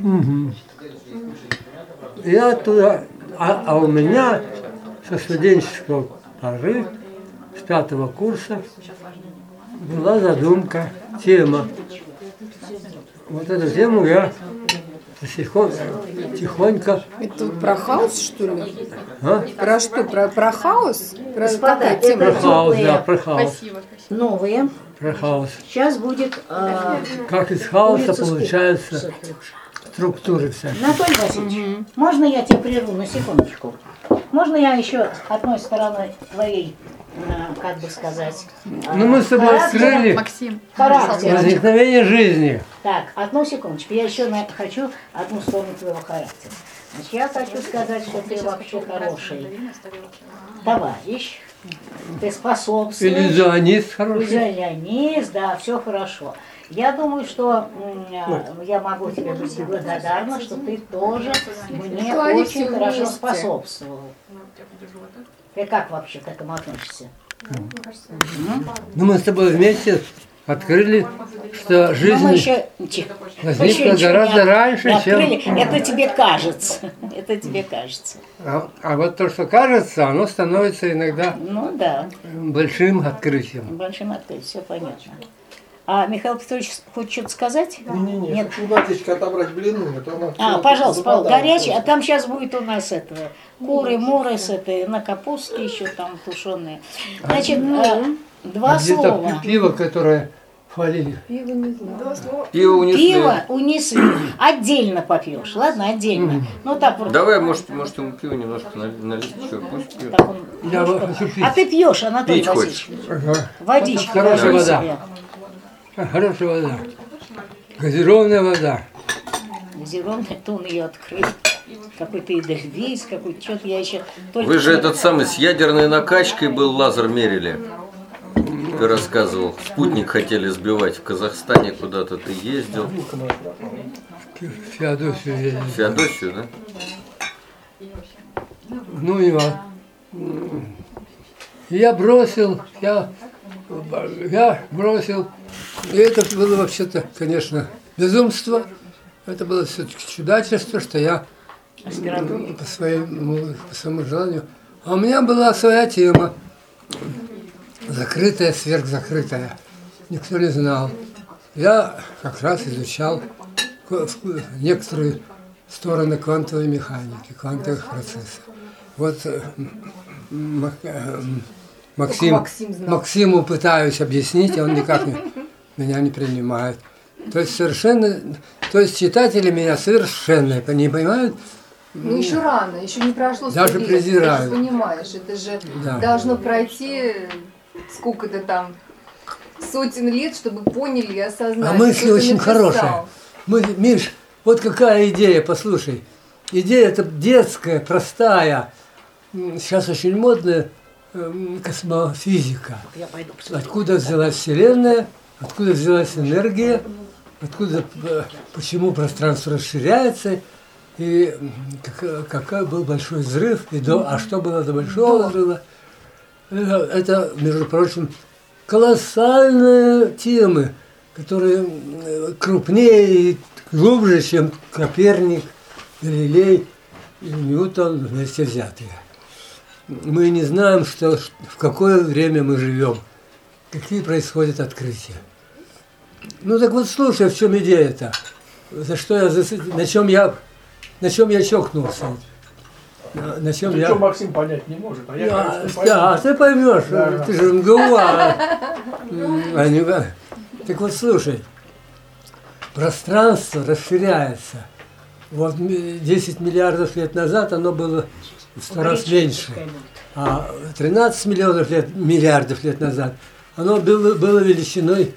Я туда, а, а у меня со студенческого поры, с пятого курса, была задумка, тема. Вот эту тему я тихонько, тихонько Это вот про хаос, что ли? а? Про что? Про, про хаос? Про Господа, какая это тема? Про хаос, теплые. да, про хаос. Спасибо, спасибо. Новые. Про хаос. Сейчас будет э, Как из хаоса улица получаются Скуп- структуры всякие. Анатолий Васильевич, можно я тебя прерву на секундочку? Можно я еще одной стороной твоей, э, как бы сказать, э, Ну мы с тобой характера- открыли Максим. характера. возникновение жизни. Так, одну секундочку. Я еще на- хочу одну сторону твоего характера. Значит, я хочу сказать, что ты вообще хороший товарищ, ты способствуешь. Иллюзионист хороший. Иллюзионист, да, все хорошо. Я думаю, что м, э, я могу тебе быть благодарна, что ты тоже мне Клади очень всё хорошо вместе. способствовал. Ты как вообще к этому относишься? Ну мы с тобой вместе открыли, что Но мы жизнь еще, тихо, мы еще возникла ничего гораздо не раньше, не чем... открыли. Это тебе кажется. Это тебе кажется. А, а вот то, что кажется, оно становится иногда Ну да, большим открытием. большим открытием, все понятно. А Михаил Петрович хочет что-то сказать? Не-не-не, Нет. хочу Наточка отобрать блины. а то она А, всё пожалуйста, Павел, западает горячий, а просто. там сейчас будет у нас это куры, муры с этой, на капустке еще там тушеные. Значит, э, два А где-то слова. пиво, которое хвалили. Пиво не знаю. Пиво унесли. Пиво унесли. Отдельно попьешь, ладно, отдельно. Ну так вот. Давай, может, может ему пиво немножко нали- налить, что, пусть пьет. Так он- Я хочу пить. А ты пьешь, Анатолий Пить Васильевич. Ага. Водички. Хорошая возьми вода. себе. Хорошая вода. Газированная вода. Газированная, то он ее открыл. Какой-то эдельвейс, какой-то, что-то я еще... только- Вы же этот самый с ядерной накачкой был, лазер мерили. Ты рассказывал, спутник хотели сбивать в Казахстане, куда-то ты ездил. В Феодосию ездил. В Феодосию, да? Ну и вот. Я бросил, я, я бросил. И это было вообще-то, конечно, безумство. Это было все-таки чудачество, что я м, по своему, по своему желанию. А у меня была своя тема. Закрытая, сверхзакрытая. Никто не знал. Я как раз изучал ко- некоторые стороны квантовой механики, квантовых процессов. Вот э, м- э, Максим, Максим знал. Максиму пытаюсь объяснить, а он никак не, меня не принимает. То есть совершенно, то есть читатели меня совершенно не понимают. Ну еще рано, еще не прошло сто Даже лет, презирают. Ты же понимаешь, это же Да. должно пройти сколько-то там сотен лет, чтобы поняли и осознали. А мысли кто это очень написал. хорошие. Мы, Миш, вот какая идея, послушай. Идея эта детская, простая. М, Сейчас очень модная м, космофизика. Я пойду посмотрю. Откуда взялась Вселенная, откуда взялась энергия, откуда, э, почему пространство расширяется, и м, как- какой был большой взрыв, и до, а что было до большого взрыва. Это, это, между прочим, колоссальные темы, которые м, крупнее и глубже, чем Коперник, Галилей и Ньютон вместе взятые. Мы не знаем, что, в какое время мы живем, какие происходят открытия. Ну так вот, слушай, в чем идея-то? За что я, зас- на чем я, на чем я чокнулся? На, на чем я... Причем Максим понять не может, а я, Да, конечно, пойму. да, ты поймешь, Да, да. ты же эм гэ у, а, а не в- Так вот, слушай, пространство расширяется. Вот м- десять миллиардов лет назад оно было в сто раз меньше. А тринадцать миллионов лет, миллиардов лет назад оно было, было величиной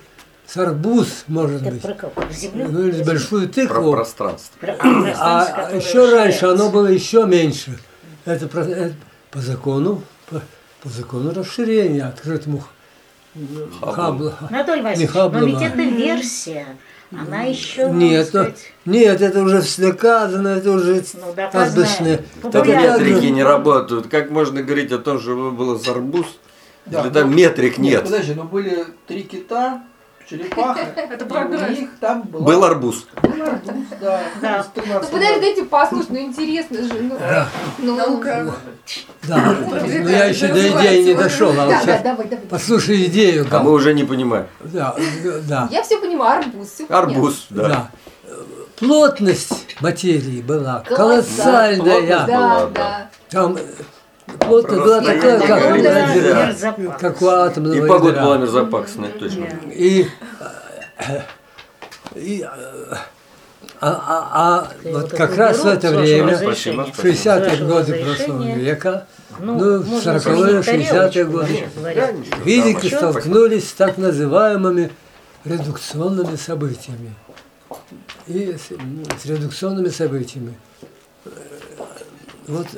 с арбуз, может Это быть. про какую? Землю? Ну, или с большую Про тыкву. пространство. Про- а, пространство, А которое еще раньше расширяется. оно было еще меньше. Это, про- это по закону, по, по закону расширения, открытому Хаббла. Анатолий Не Васильевич, Хаббла, но ведь а- это версия. Она еще, Нет, так ну, сказать, нет, это уже доказано, это уже ну, доказано. азбучное. Популярно. Метрики не работают. Как можно говорить о том, что было за арбуз, Да, если там ну, метрик нет? Подожди, но были три кита, черепаха, Это и прогресс. у них там была... Был арбуз. Был арбуз, да. Да. С тринадцатого Ну подождите, послушай, ну интересно же. Ну, ну, Наука. Да, но я еще до идеи не дошел, а вот Да, да, сейчас давай, давай. послушай идею. А как- мы уже не понимаем. Да, да, Я все понимаю, арбуз, все Арбуз, да. да. Плотность материи была Колоссальная. колоссальная. Плотность Да, была, да. Там плотность была Расстояние такая, как, говорили, ядра, нельзя. Мерзопакость. как у атомного И погода ядра. была мерзопакостная, точно. И, э, и, э, а, а- а Ты вот вот как такую раз в беру, это с вашего время, разрешения. Спасибо, в шестидесятые С вашего годы прошлого разрешения. века, Ну, ну, в можно сороковые, заменить шестидесятые тарелочку, годы, вообще говоря. физики Чё? столкнулись с так называемыми редукционными событиями. И с, м, с редукционными событиями. Э, Вот,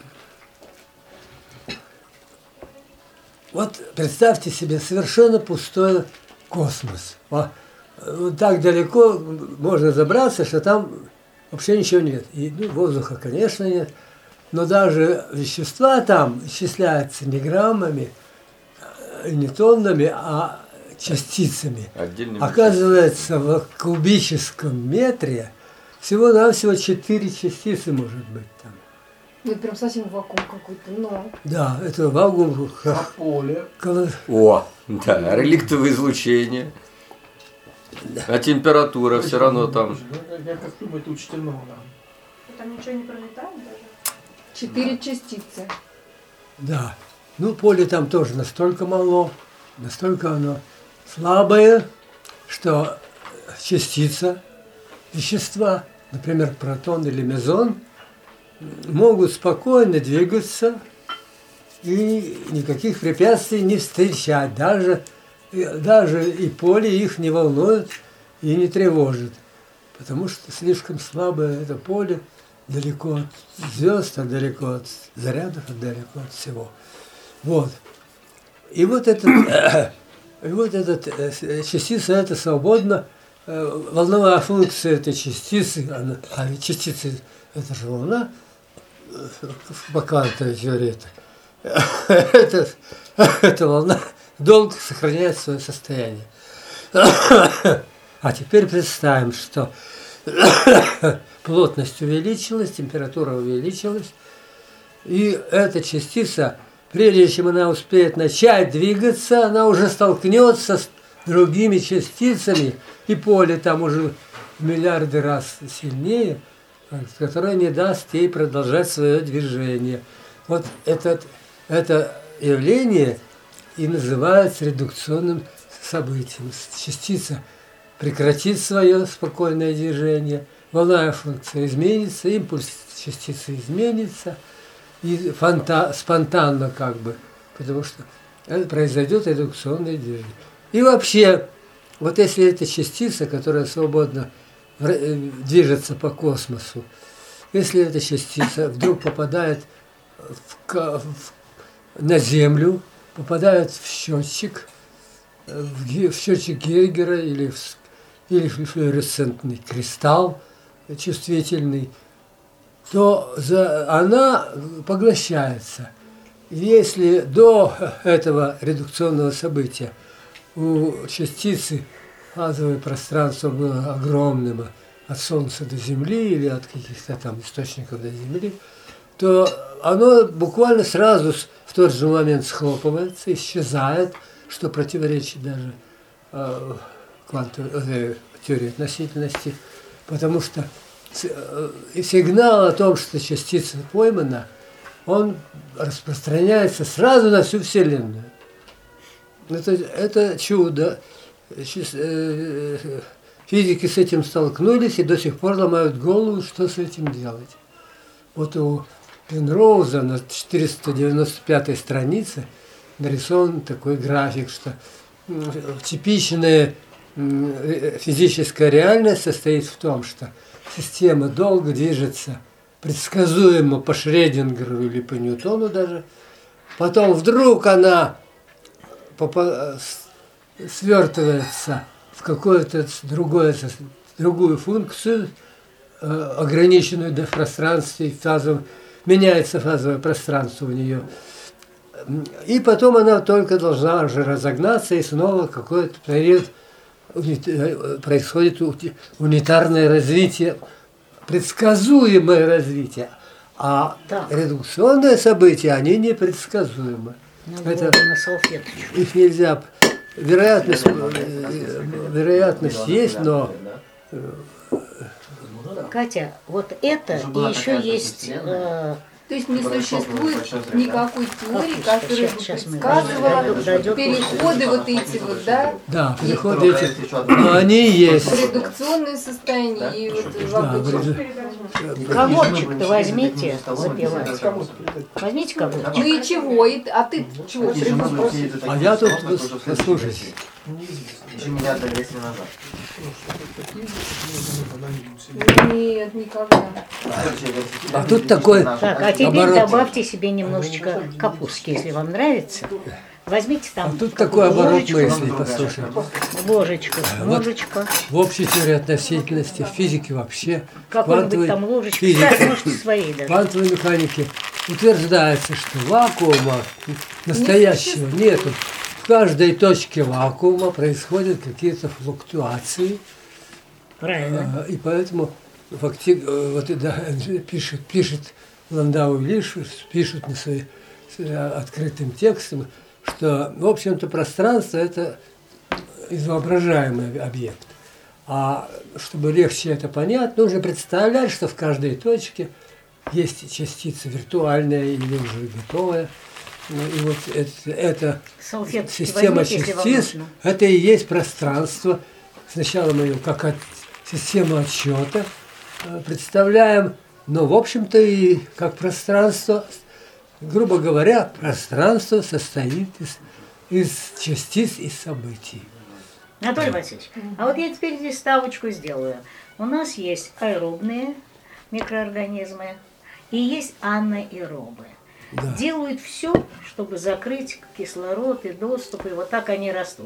вот представьте себе совершенно пустой космос. А, вот так далеко можно забраться, что там вообще ничего нет. И, ну, воздуха, конечно, нет. Но даже вещества там исчисляются не граммами, э, не тоннами, а частицами. Отдельными Оказывается, в кубическом метре всего-навсего четыре частицы может быть там. Ну, это прям совсем вакуум какой-то, но... Да, это вакуум. А поле. коло- О, да, реликтовое излучение. А температура все равно там. Ну, Я как думаю, это учтено. Да. Там ничего не пролетает даже? Четыре частицы. Да. Ну, поле там тоже настолько мало, настолько оно слабое, что частица вещества, например, протон или мезон, могут спокойно двигаться и никаких препятствий не встречать. Даже, даже и поле их не волнует и не тревожит, потому что слишком слабое это поле, далеко от звезд, а далеко от зарядов, а далеко от всего. Вот. И вот этот, и вот этот э, частица эта свободна, э, волновая функция этой частицы, она, а ведь частицы это же волна, э, по квантовой теории это, это, эта волна долго сохраняет свое состояние. А теперь представим, что плотность увеличилась, температура увеличилась, и эта частица, прежде чем она успеет начать двигаться, она уже столкнется с другими частицами, и поле там уже в миллиарды раз сильнее, которое не даст ей продолжать свое движение. Вот этот, это явление и называется редукционным событием. Частица прекратит свое спокойное движение, волновая функция изменится, импульс частицы изменится, и фонта, спонтанно как бы, потому что это произойдет редукционное движение. И вообще, вот если эта частица, которая свободно движется по космосу, если эта частица вдруг попадает в, в, на Землю, попадает в счетчик, в, в счетчик Гейгера или в, или в флуоресцентный кристалл чувствительный, то за, она поглощается. Если до этого редукционного события у частицы фазовое пространство было огромным от Солнца до Земли или от каких-то там источников до Земли, то оно буквально сразу в тот же момент схлопывается, исчезает, что противоречит даже э, квантовой э, теории относительности, потому что сигнал о том, что частица поймана, он распространяется сразу на всю Вселенную. Это, это чудо. Физики с этим столкнулись и до сих пор ломают голову, что с этим делать. Вот у Пенроуза на четыреста девяносто пятой странице нарисован такой график, что типичные физическая реальность состоит в том, что система долго движется предсказуемо по Шрёдингеру или по Ньютону даже. Потом вдруг она свертывается в какую-то другое, другую функцию, ограниченную до пространства, и фазовое, меняется фазовое пространство у нее. И потом она только должна уже разогнаться, и снова какой-то период происходит унитарное развитие, предсказуемое развитие. А так. Редукционные события, они непредсказуемы. Это, их нельзя... Вероятность, вероятность есть, но... Катя, вот это и еще есть... Э, То есть не существует никакой теории, которая бы предсказывала переходы вот эти вот, да? Да, переходы эти, но они есть. Редукционные состояния. И вот да, комодчик-то возьмите, запивайте. Возьмите комодчик. Ну и чего? И, а ты чего? А я тут, послушайте. Еще миллиарда лет назад. Нет, никогда. А тут такой Так, а теперь оборот. Добавьте себе немножечко капустки, если вам нравится. Возьмите там А тут такой оборот ложечку, мыслей, послушай. Ложечку, Вот ложечку. в общей теории относительности, в физике вообще, Какой-нибудь там ложечку, физике, так, может, своей даже. квантовой механике утверждается, что вакуума настоящего нету. В каждой точке вакуума происходят какие-то флуктуации. Правильно. И поэтому факти, вот, да, пишет, пишет Ландау и Лиш, пишут на свои, открытым текстом, что, в общем-то, пространство – это воображаемый объект. А чтобы легче это понять, нужно представлять, что в каждой точке есть частица виртуальная или уже готовая. И вот это, это система возьмите, частиц, это и есть пространство. Сначала мы ее как от, систему отсчета представляем, но в общем-то и как пространство, грубо говоря, пространство состоит из, из частиц и событий. Анатолий Васильевич, а вот я теперь здесь ставочку сделаю. У нас есть аэробные микроорганизмы и есть анаэробы. Да. Делают все, чтобы закрыть кислород и доступ, и вот так они растут.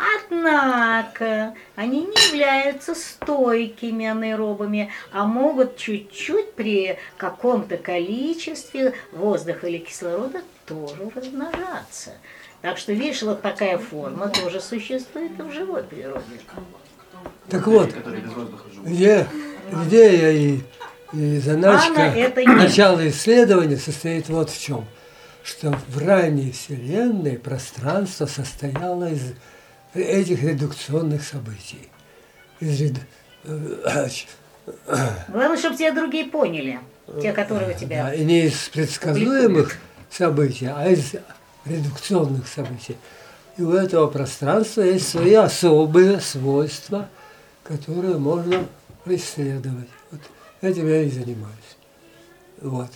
Однако они не являются стойкими анаэробами, а могут чуть-чуть при каком-то количестве воздуха или кислорода тоже размножаться. Так что, видишь, вот такая форма тоже существует и в живой природе. Так вот, где, идея и, и заначка начала исследования состоит вот в чем. Что в ранней Вселенной пространство состояло из этих редукционных событий. Из... Главное, чтобы тебя другие поняли. Те, которые у тебя... Да, и не из предсказуемых событий, а из редукционных событий. И у этого пространства есть свои особые свойства, которые можно исследовать. Вот этим я и занимаюсь. Вот.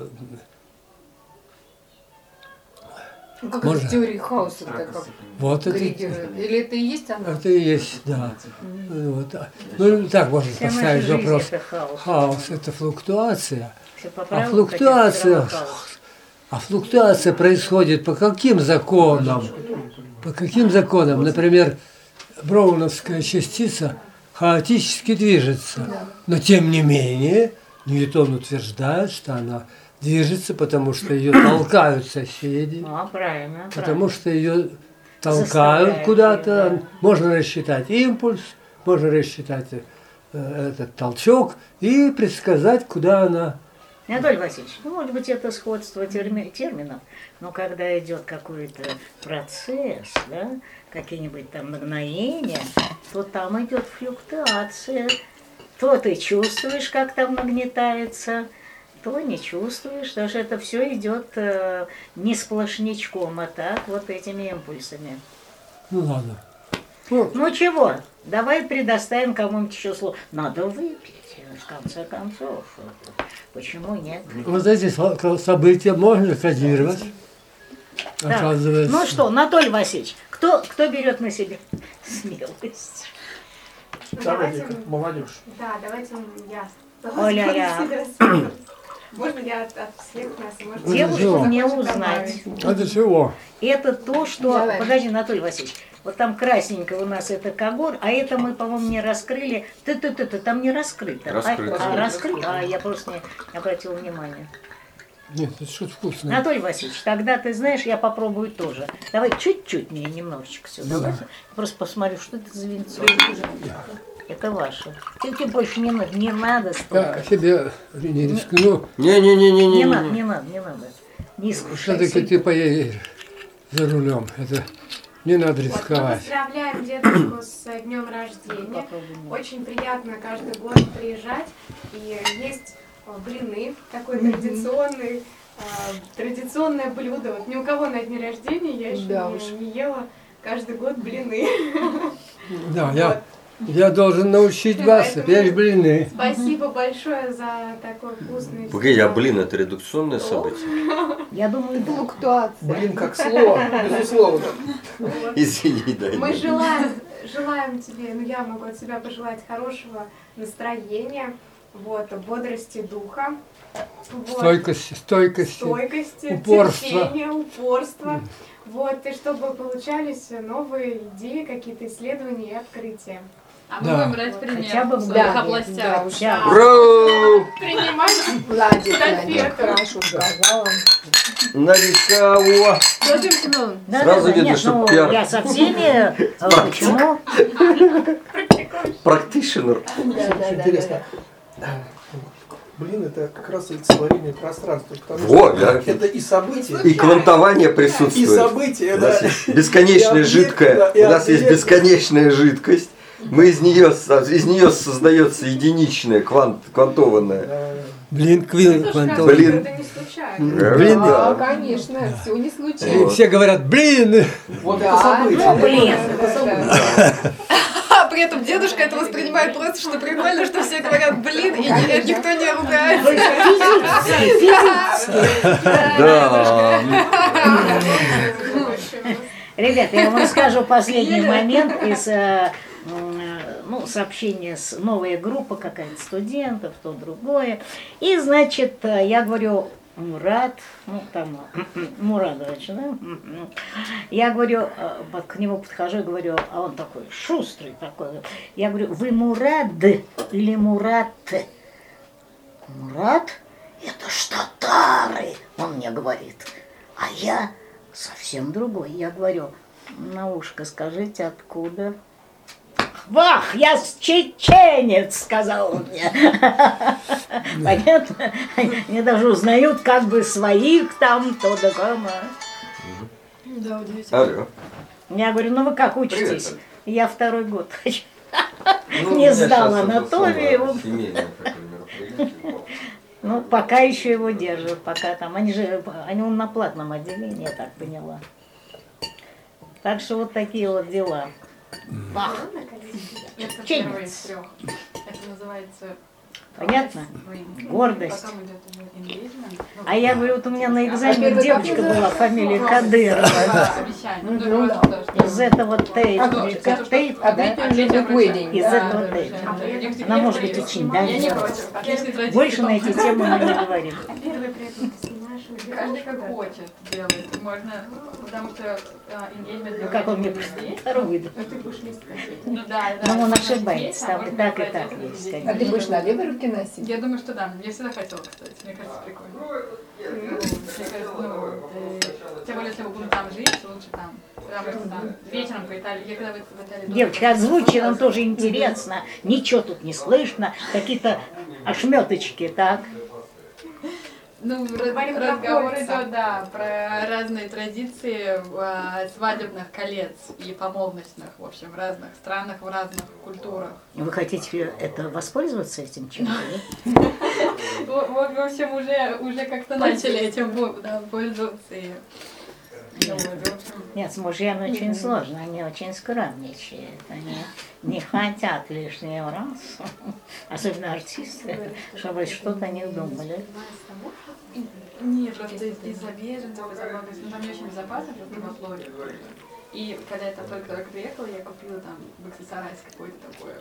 Ну, как можно? это теория хаоса, как вот это, или это и есть она? Это и есть, да. Mm. Вот. Ну, так можно Вся поставить вопрос. Это хаос. хаос – это флуктуация. А флуктуация, а флуктуация происходит по каким законам? По каким законам? Например, броуновская частица хаотически движется, но тем не менее Ньютон утверждает, что она движется, потому что ее толкают соседи, а, правильно, потому правильно. что ее толкают куда-то. Да. Можно рассчитать импульс, можно рассчитать э, этот толчок и предсказать, куда она. Анатолий Васильевич, ну, может быть, это сходство терми- терминов, но когда идет какой-то процесс, да, какие-нибудь там нагноения, то там идет флуктуация. То ты чувствуешь, как там нагнетается, то не чувствуешь. Даже это все идет э, не сплошнячком, а так вот этими импульсами. Ну ладно. Ну, ну чего, давай предоставим кому-нибудь еще слово. Надо выпить, в конце концов. Почему нет? Вот эти события можно кодировать. Так. Оказывается. Ну что, Анатолий Васильевич, кто, кто берет на себя смелость? Давайте, молодежь. Да, давайте я. Оля, я. Можно я от, от всех нас? Может, Девушку не узнать. Это чего? Это то, что... Давай. Подожди, Анатолий Васильевич. Вот там красненько у нас это когор, а это мы, по-моему, не раскрыли. Ты-ты-ты, там не раскрыто. Раскрыто. А, а раскрыто? А, я просто не обратила внимания. Нет, это что-то вкусное. Анатолий Васильевич, тогда ты знаешь, я попробую тоже. Давай чуть-чуть мне немножечко сюда. Да. Я просто посмотрю, что это за винцо. Это ваше. Тебе больше не надо, не надо Я столько. себе не рискну. Не-не-не-не-не. Не надо, не надо, не надо. Не искушайся. Все-таки ты поедешь за рулем. Это не надо Вот, мы рисковать. поздравляем дедушку с э, днем рождения. Очень приятно каждый год приезжать. И есть э, блины, такой традиционный, э, традиционное блюдо. Вот ни у кого на дне рождения я еще Да не, уж. не ела каждый год блины. Да, я, я должен научить вас Поэтому- печь блины. Спасибо большое за такой вкусный Погоди, а стол. блин, это редукционное событие? Я думаю, да. Флуктуация. Блин, как слово, безусловно. Извини, дай. Мы желаем, желаем тебе, ну я могу от себя пожелать хорошего настроения, вот, бодрости духа, вот, Стойкости, стойкости. стойкости, упорства. терпения, упорства, вот, и чтобы получались новые идеи, какие-то исследования и открытия. А мы Да. будем брать пример Хотя бы в в своих да, областях. да, уж. Сейчас. Ура! Принимать Владик, Конфеты. Владик, хорошо сказала. На-ка, о! Владимир Семенович, Да, Сразу да, да, видно, нет, что ну, пиар. я со всеми. э, Почему? Практишенер. да, да, да, Интересно. Блин, это как раз олицетворение пространства. Потому Во, что да. это и события, И квантование и присутствует. события, У нас да. есть бесконечная И объект, да, жидкая, и у нас есть объект. бесконечная жидкость. Мы из нее, из нее создается единичная, квант, квантованная. Да. Блин, квин, Это квантон. Блин. это не случайно. Блин, Да, Да. конечно, все не И случайно. все говорят, блин. Вот Да, это событие. ну, блин. Это событие. А при этом дедушка это воспринимает просто, что прикольно, что все говорят блин, и ни- никто не ругается. Физически, физически. Да. Ребята, я вам расскажу последний момент из э, м, ну, сообщения с новая группа какая-то студентов, то другое. И, значит, э, я говорю, Мурат, ну там Мурадович, да? Я говорю, э, вот к нему подхожу и говорю, а он такой шустрый такой. Я говорю, вы Мурад или Мурат? Мурат? Это ж татары, он мне говорит. А я совсем другой. Я говорю, на ушко скажите, откуда? Вах, я чеченец, сказал он мне. Понятно? Они даже узнают как бы своих там, то да кому. Да, удивительно. Алло. Я говорю, ну вы как Привет, учитесь? Оль. Я второй год хочу. Ну, Не у меня сдал щас анатомию. это самое семейное такое мероприятие. Ну, пока еще его держат, пока там. Они же, они на платном отделении, я так поняла. Так что вот такие вот дела. Бах. Это Ченец. первый из трех. Это называется... Понятно? Ой, Гордость. Потом идет уже engagement. Ну, А я говорю, вот у меня на А экзамене первый девочка как была, фамилия Кадырова. да, обещание. Ну, Ну, да. просто то, Из что- этого тейпа, Ну, как что- тейп, А да? третий уже будет wedding. Из да. этого да, тейпа. да. Она может быть очень Я не дальняя. против. Отличные традиции. Больше на эти темы мы не говорим. А первый при этом ты снимаешь и Каждый делаешь, как да? хочет делает. Можно, потому что а, engagement Ну, как он мне людей. второй выдал. Ну, ты будешь лист косить. Ну да, да. Но он можно ошибается, здесь, а там и можно так, и брать так это есть, здесь. А ты будешь на левой руке носить? Я думаю, что да. Я всегда хотела, кстати. Мне кажется, прикольно. Ну, мне кажется, ну, э, тем более, если мы будем там жить, лучше там. Потому что там вечером по Италии. Я когда в, в Италии... дома- Девочка, озвучи, нам тоже интересно. Ничего тут не слышно. Какие-то ошметочки, так. Ну, раз- Говорим про разговор кольца. идет, да, про разные традиции э, свадебных колец и помолвочных, в общем, в разных странах, в разных культурах. Вы хотите это воспользоваться этим чем-то? да? В, в- в общем, уже, уже как-то начали этим да, пользоваться. И Нет. Нет, с мужьями очень сложно, они очень скромничают, они не хотят лишний раз, особенно артисты, чтобы что-то не думали. Нет, просто из-за беженцев, из-за богатства, ну там не очень безопасно, просто во Флориде. И когда я там только-только приехала, я купила там в Аксессорайс какое-то такое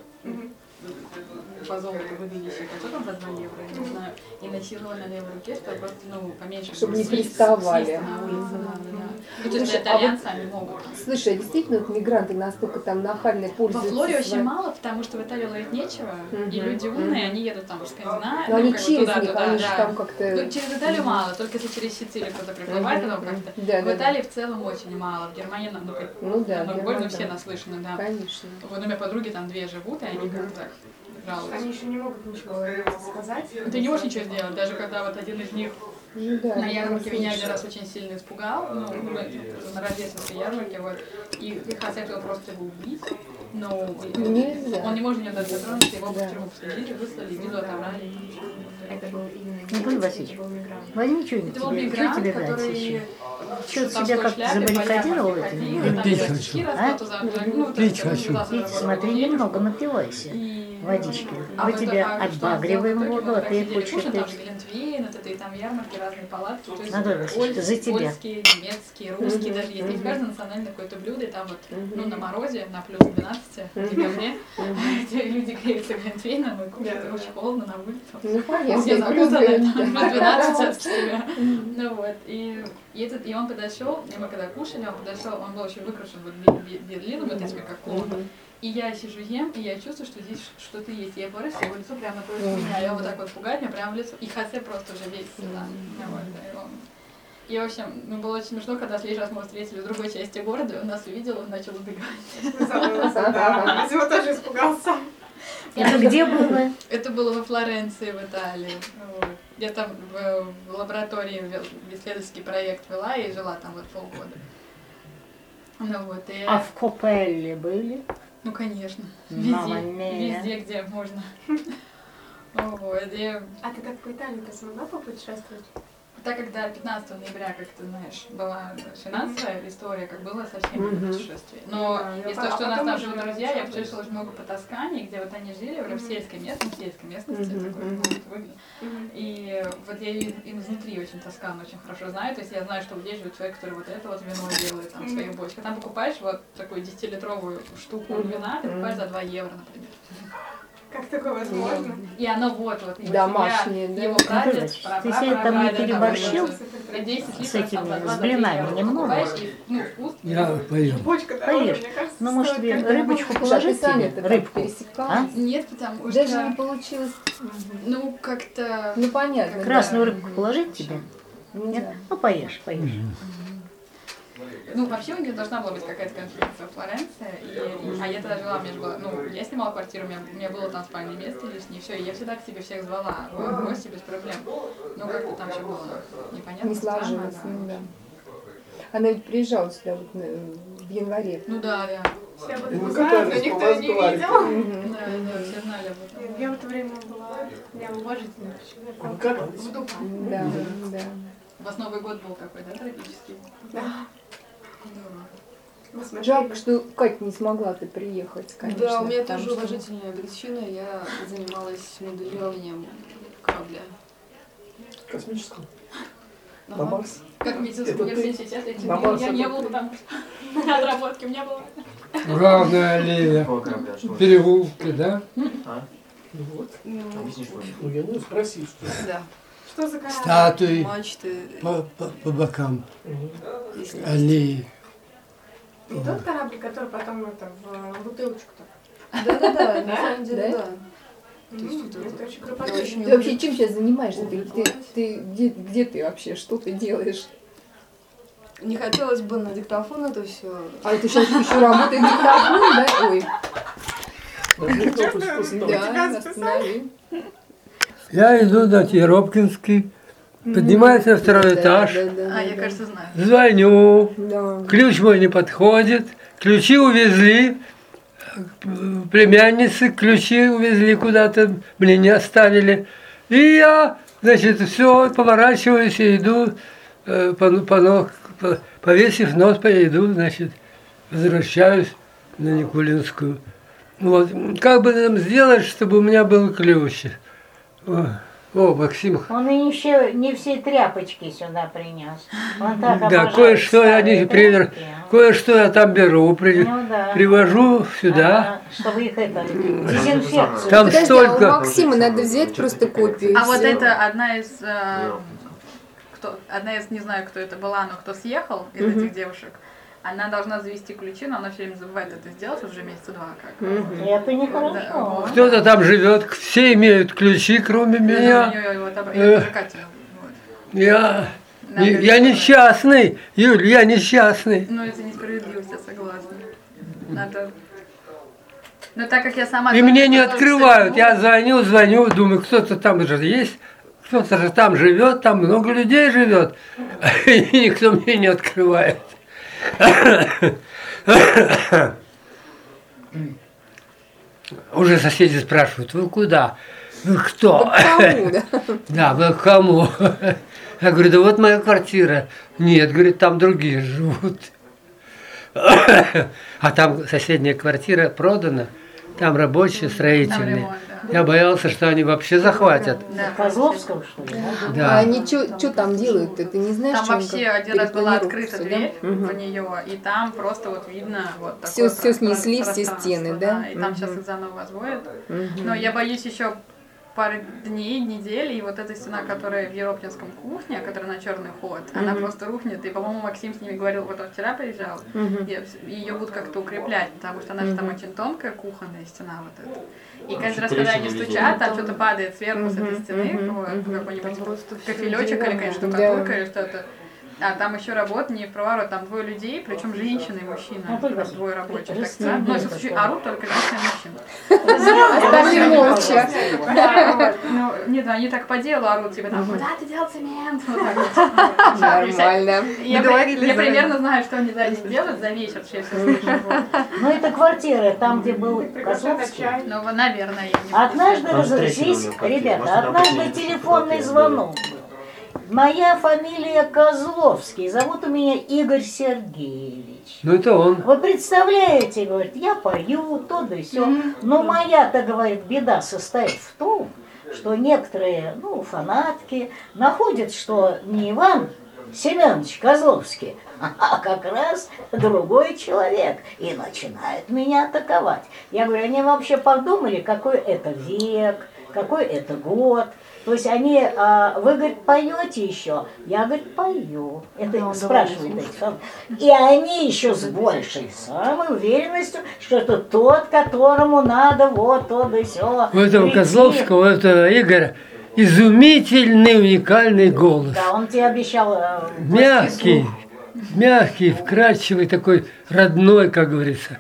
по золоту выглядящее кольцо там за два евро, я не знаю, и носила на левой руке, чтобы просто, ну, поменьше чтобы не свист, приставали. свист на улице, да, да, да. Ну, то есть итальянцами могут. Слушай, а действительно, вот мигранты настолько там нахально Во пользуются... Флоре очень своим- мало, потому что в Италии ловить нечего, Мгм, и люди умные, мгм. они едут там в Скандинавию, Но они как бы через туда, них, туда, они же да. там как-то... Ну, через Италию Мгм. мало, только если через Сицилию кто-то приплывает, Мгм, потом мгм. как-то. Да, В да, Италии в целом очень мало, в Германии, ну, ну, Ну да, намного Германия, больше, но да. все наслышаны, да. Конечно. Вот у меня подруги там две живут, и они как-то жалуются. Они еще не могут ничего сказать. Ты не можешь ничего сделать, даже когда вот один из них Ну да, на это ярмарке меня один слышно. раз очень сильно испугал, ну, мы на рождественской ярмарке, вот, и я хотела просто его убить, но Нельзя. он не может меня даже затронуть, его Да. в тюрьму посадили, выслали, визу отобрали. Это был именно Николай Васильевич, возьми что-нибудь Это был тебе, что мигрант, тебе дать который еще? в Что, шутовской тебя как шляпе по забаррикадировал ярмарке этим? ходил, там Пить я хочу. очки А? раскладывал завтра, ну, вот Пить это, хочу. туда сюда Пить, вот смотри, денежку. немного напивайся. И- Водички. А Мы вот тебе это, а что он отбагриваем сделал в итоге? воду, Мы а так ты сидели хочешь кушать, там пить. же глинтвейн, вот это, и там ярмарки, разные палатки. То есть Анатолий Васильевич, польс- за тебя. Польские, немецкие, русские Мгм, даже есть. И мгм. каждое национальное какое-то блюдо, и там вот, Мгм. ну, на морозе, на плюс двенадцать в Мгм. декабре, эти люди греются глинтвейном и кушают, очень холодно на улице. Ну, понятно. Все закутаны, плюс там, двенадцать. плюс двенадцать от себя. Ну вот, и, и, этот, и он подошел, и мы когда кушали, он подошел, он был очень выкрашен вот бе- бе- берлином, вот этими как комната. И я сижу ем, и я чувствую, что здесь что-то есть. И я говорю, его лицо прямо напротив меня, я вот так вот пугать меня прямо в лицо. И Хосе просто уже весь да. Ну вот, да, и он- И, в общем, ну, было очень смешно, когда в следующий раз мы встретили в другой части города, и он нас увидел, он начал убегать. Да, видимо, тоже испугался. Это где было? Это было во Флоренции, в Италии. Вот. Я там в, в лаборатории вел- исследовательский проект вела и жила там вот полгода. Ну вот, и... А в Копелле были? Ну, конечно. Мама Везде, мия. везде, где можно. Вот, и А ты как по Италии-то смогла попутешествовать? так как до пятнадцатого ноября, как ты знаешь, была финансовая история, как было совсем не Мгм. путешествие. Но Да, я из-за по- того, что у а нас потом там уже живут друзья, я начала путешествовала очень много по Тоскане, где вот они жили, уже в сельской местности, в сельской местности, Мгм, такой, мгм. ну, вот выглядит. И вот я и- им изнутри очень Тоскану очень хорошо знаю, то есть я знаю, что вот здесь живет человек, который вот это вот вино делает там в своих бочках. Там покупаешь вот такую десятилитровую штуку Мгм, вина, ты мгм. покупаешь за два евро, например. Как такое возможно? И оно вот, вот, его Домашнее, семья, да. его Анатолий прадед, Иванович, ты прапрапрадед, себе там не там, переборщил? вот, и десять С литров, этими, там, за с два-три блинами евро немного? покупаешь, и, ну, вкус. Я поем. Бочка Поешь. дороже, мне кажется, Ну, может, стоит тебе как-то рыбочку много. положить Описание тебе? это Рыбку. пересекалось. А? Нет, потому что, Даже не получилось. ну, как-то... Ну, понятно. Красную да. рыбку положить тебе? Ну, Нет? да. Ну, поешь, поешь. Ну, вообще у нее должна была быть какая-то конференция в Флоренции, и, а я тогда жила, у меня же была, ну, я снимала квартиру, у меня, у меня было там спальное место лишнее, все, и я всегда к себе всех звала, в гости без проблем. Ну, как-то там все было непонятно, Не странно, сложилось. да. Ну, да. Она ведь приезжала сюда вот, на- в январе. Ну да, да. Все об Мы этом знают, но катались по никто не Москве. видел. Мгм. Да, да, все знали об этом. Я в это время была прям уважительной человеком. Как? В духе. Да, да. У вас Новый год был такой, да, тропический? Да. Здорово. Мы смотрели. Жалко, что Катя не смогла ты приехать, конечно. Да, у меня потому тоже что- уважительная причина. Я занималась моделированием корабля. Космическом. На Ага. Марс. Как мне, Это мне ты? все сейчас эти На Марс я это не ты? было, потому что отработки у меня было. Главная аллея. Какого корабля? Что? Переулки, да? А? Ну вот. Объясни, что это. Ну, я ну спроси, что. Да. Что за корабль? Статуи Мачты. по, по, по бокам Мгм. Если аллеи. Не тот корабль, который потом это, в бутылочку-то. Да-да-да, на самом деле, Да? да. М, есть вот Это очень Я кропотливо. очень Ты вообще чем сейчас занимаешься? Ты, ты, ты где, где ты вообще? Что ты делаешь? Не хотелось бы на диктофон это все. А это сейчас еще работает диктофон, да? Ой, Возьми кнопку спуск. да, останови. Я иду на Теропкинский, поднимаюсь на второй Да, этаж, да, да, А, я, да. кажется, знаю. звоню, Да. ключ мой не подходит, ключи увезли, племянницы ключи увезли куда-то, мне не оставили. И я, значит, все, поворачиваюсь и иду э, по, по, ног- по- повесив нос, пойду, значит, возвращаюсь на Никулинскую. Вот. Как бы нам сделать, чтобы у меня был ключ? О, о, Максим. Он и еще не все тряпочки сюда принес. Он так Да, обожает кое-что я старые не привер, тряпки. кое-что я там беру, при- Ну да. привожу сюда. Ага, чтобы их это, дезинфекцию. Там Подожди, а столько. у Максима надо взять просто копию. и А вот всё. это одна из, э, кто, одна из, не знаю, кто это была, но кто съехал из Мгм. этих девушек, она должна завести ключи, но она все время забывает это сделать уже месяца два как. Мгм. Это Да, нехорошо. вот. Кто-то там живет, все имеют ключи, кроме Да, меня. у неё вот об- Э. это же Катя, вот. Я, Надо не- я это- несчастный, Юль, я несчастный. Ну, это несправедливость, я согласна. Надо... Но так как я сама... И мне не тоже открывают. Я всё- звоню, звоню, думаю, кто-то там же есть, кто-то же там живет, там много людей живет. И никто мне не открывает. Уже соседи спрашивают, вы куда? Вы кто? Кому, да? Да, вы к кому? Я говорю, да вот моя квартира. Нет, говорит, там другие живут. А там соседняя квартира продана, там рабочие, Там строительные. ремонт, да. Я боялся, что они вообще захватят. Да. Козловского, что ли? да? Да. А они что там делают-то? Ты не знаешь, Там что они вообще как один раз была перепланируют открыта всё, да? дверь Мгм. в нее, и там просто вот видно вот Всё- такое всё про- снесли, про- все пространство, стены, да? И там Мгм. сейчас их заново возводят. Мгм. Но я боюсь еще пару дней, недели, и вот эта стена, которая в Еропинском кухне, которая на черный ход, она Мгм. просто рухнет. И, по-моему, Максим с ними говорил, вот он вчера приезжал, Мгм. ее будут как-то укреплять, потому что она же там Мгм. очень тонкая кухонная стена вот эта. И каждый Вообще раз, когда трещины они везде. стучат, там что-то падает сверху с этой Мгм. стены, Мгм. вот, Мгм. какой-нибудь кофелечек или, конечно, Да. штукатурка или что-то. А там еще работа не в проворот, там двое людей, причем женщина и мужчина, Ну, только двое рабочих. Так, раз- да? Ну, раз- в случае орут только женщина и мужчина. Остальные молча. Да, вот. Ну, нет, они так по делу орут, типа там, куда ты дел цемент? Вот так вот. Нормально. Я, при- Договорились я заранее. примерно знаю, что они за день делают за вечер, что я все слышу. Вот. Ну, это квартира, там, где был Козловский. Ну, вот, наверное, я не Однажды, Там раз- трещина у здесь, него в квартире. ребята, Может, там однажды трещина телефонный в квартире звонок был. Моя фамилия Козловский, зовут у меня Игорь Сергеевич. Ну это он. Вы представляете, говорит, я пою, то да сё. Но моя-то, говорит, беда состоит в том, что некоторые, ну, фанатки находят, что не Иван Семенович Козловский, а как раз другой человек, и начинают меня атаковать. Я говорю, они вообще подумали, какой это век, какой это год. То есть они, а, вы, говорит, поете еще? Я, говорит, пою. Это спрашивают эти фанаты. И они еще с большей самой уверенностью, что это тот, которому надо вот то да сё. У этого прийти. Козловского, у этого Игоря изумительный, уникальный голос. Да, он тебе обещал... э, Мягкий, мягкий, вкрадчивый, такой родной, как говорится.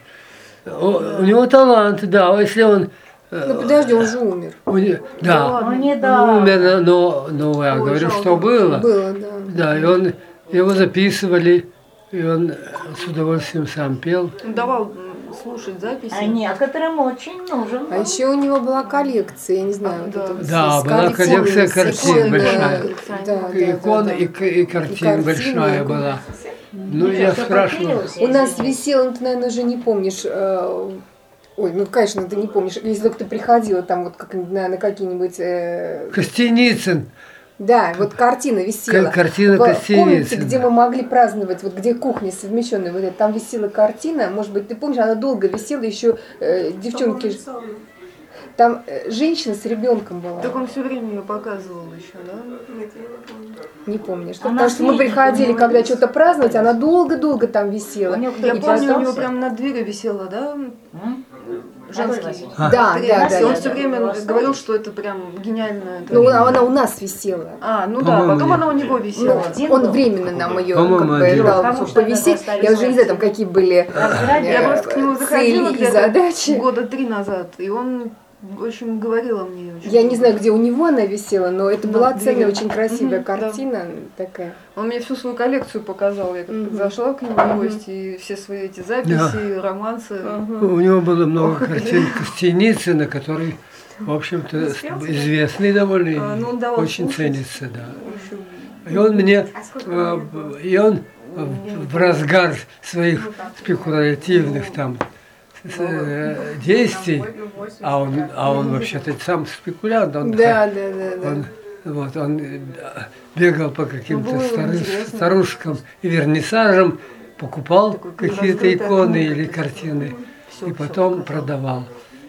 О- У него талант, да, если он... э, Ну подожди, он же умер. у не- Да, Ну, недавно. умер, но, но я говорю, что было. Было, да. Да, и он, его записывали, и он с удовольствием сам пел. Он давал м, слушать записи. А некоторым очень нужен. А еще у него была коллекция, я не знаю, вот Да. это вот Да, с была картинами, коллекция с картин иконами. большая. Да, да, Икон да, и, да. к- и картин картины, большая и- была. Ну, Ничего, я что спрашивал. попилился, У нас извините. висел, ну ты, наверное, уже не помнишь, э, ой, ну, конечно, ты не помнишь, если только ты приходила там вот как на, на какие-нибудь... э, Костеницын. да, вот картина висела. К- картина в комнате, Костеницына. где мы могли праздновать, вот где кухня совмещенная, вот это, там висела картина, может быть, ты помнишь, она долго висела, еще э, девчонки... ж- Там э, женщина с ребенком была. Так он все время ее показывал еще, да? Не помнишь. Она Потому что мы светит, приходили, у него когда есть. что-то праздновать, она долго-долго там висела. У него Я И помню, у него потом- прям на двери висела, да? М? Женский. А. Да, портрет. да, да, И он да, все да. время да. говорил, что это прям гениальная Ну, картина. она у нас висела. А, ну да, По-моему, потом нет. она у него Ну, висела. Один он был. временно нам ее как По-моему, бы один. дал Потому что повисеть. это Я уже не знаю, там какие были Разграбили. э, Я просто к нему заходила цели и где-то задачи. года три назад, и он, в общем, говорил о мне очень. Я не знаю, где у него она висела, но это На была двери. цельная, очень красивая Мгм, да. картина такая. Он мне всю свою коллекцию показал. Я как Мгм. зашла к нему в гости, и все свои эти записи, романсы. У него было много картин Костеницына, который в общем-то, известный довольно, А, ну, да, очень слушать. ценится, да. И он мне, э, и он в разгар своих спекулятивных там э, действий, а он, а он вообще-то сам спекулянт, он, Да, да, да, да. он, вот, он э, бегал по каким-то старыш- старушкам и вернисажам, покупал какие-то иконы или картины и потом продавал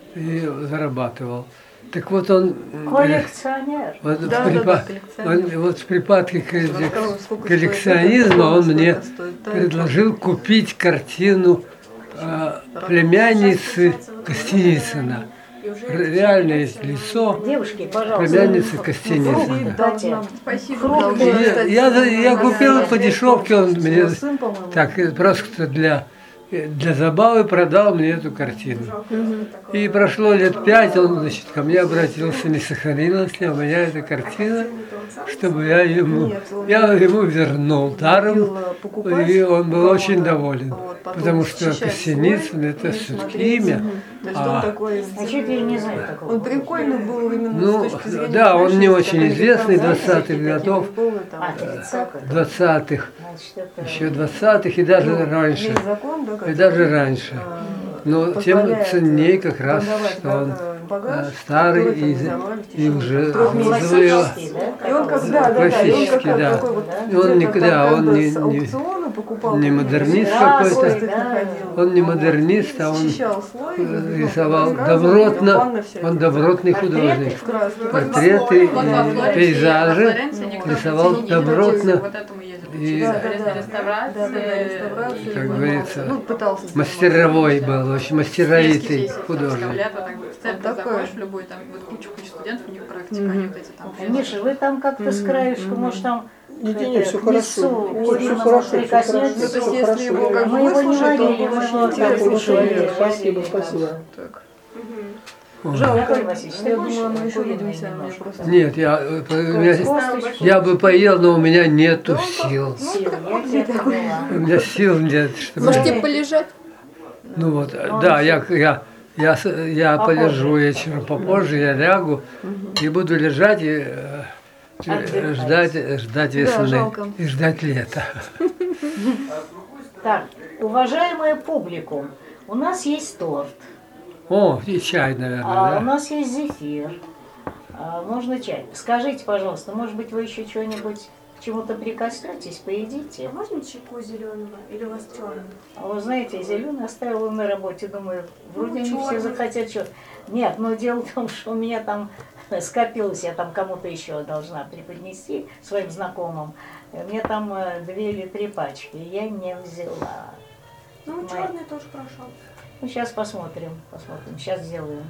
и зарабатывал. Так вот он, Коллекционер. вот, в Да, да, припа- да, коллекционер. он- вот в припадке коллек- Рассказывал, сколько коллекционизма стоит, он сколько мне стоит, да, предложил купить картину э, племянницы Костеницына. Реальное лицо Девушки, пожалуйста. племянницы Костеницына. Катя, Спасибо. Я, я, я купил по дешевке, он мне так э, просто для, э, для забавы продал мне эту картину. И прошло лет пять, он, значит, ко мне обратился, не сохранилась ли у меня эта картина, чтобы я ему, я ему вернул даром, и он был очень доволен, потому что Костеницын это все-таки имя. То есть он А, такой... а что я не знаю такого? Он прикольный был именно Ну, с точки зрения... да, он не знаешь, очень когда известный, американцы двадцатых такие годов, приколы там, А, да. тридцатых. двадцатых, Значит, это... еще двадцатых и даже Ну, раньше, есть закон, да, и который, даже раньше. а, Но тем позволяет, ценнее как раз, продавать что он ба- багаж, э, старый который и, организовали в и течение уже трех месяцев. отзывал. Классический, да? И он как, да, да, да, и он Классический, как да. такой вот, И он где-то никогда, там он как бы не- с не- аукциона покупал не какие-то модернист вещи, какой-то. просто их находил. Он не модернист, а он Счищал слой, э, ну, рисовал рассказывал, добротно, ванна вся он эта. добротный Портреты? художник. В красном. Портреты, Вот во и Флоренции, пейзажи во Флоренции никто рисовал не видел, добротно. Вот этому ездят И- учиться. Да, да, да. Реставрации. Да, да, да, реставрации. Как занимался. говорится, Ну, пытался заниматься. мастеровой был, очень мастеровитый Есть художник. Лето, так бы, в центр Вот такой. заходишь, в любой, там вот куча-куча студентов, у них практика, они вот эти там... Миша, вы там как-то с краешку, может, там Не, не, не, это, все к хорошо. мясу Все куриного хорошо, все хорошо. прикоснетесь? То есть, Всё если хорошо, его я- как бы Мы его не выслушать, то варили, он мы очень его интересный так слушали. человек. Спасибо, спасибо. Так. Ой. Жалко. Анатолий Васильевич, ты Я будешь думала, мы еще куриное увидимся, мне немножко? просто... Нет, я, э, у меня- Косточку. я бы поел, но у меня нету сил. Сил, я тебя поняла. У меня сил нет, чтобы... Может, тебе полежать? Ну вот, да, я, я, я, с- я Попозже. полежу вечером, попозже я лягу и буду лежать и э, Отдыхать. ждать, ждать весны жалко. и ждать лета. Так, уважаемая публику, у нас есть торт, О, и чай, наверное, а у да? нас есть зефир. А, можно чай. Скажите, пожалуйста, может быть, вы еще что-нибудь к чему-то прикоснетесь, поедите? А можно чайку зеленого или у вас черный? А вы знаете, зеленый оставила на работе, думаю, вроде Ну, они все чёрный. захотят что. Нет, но дело в том, что у меня там скопилось, я там кому-то еще должна преподнести, своим знакомым. Мне там э, две или три пачки, я не взяла. Ну, Мои- черный тоже прошел. Ну, сейчас посмотрим, посмотрим, сейчас сделаем.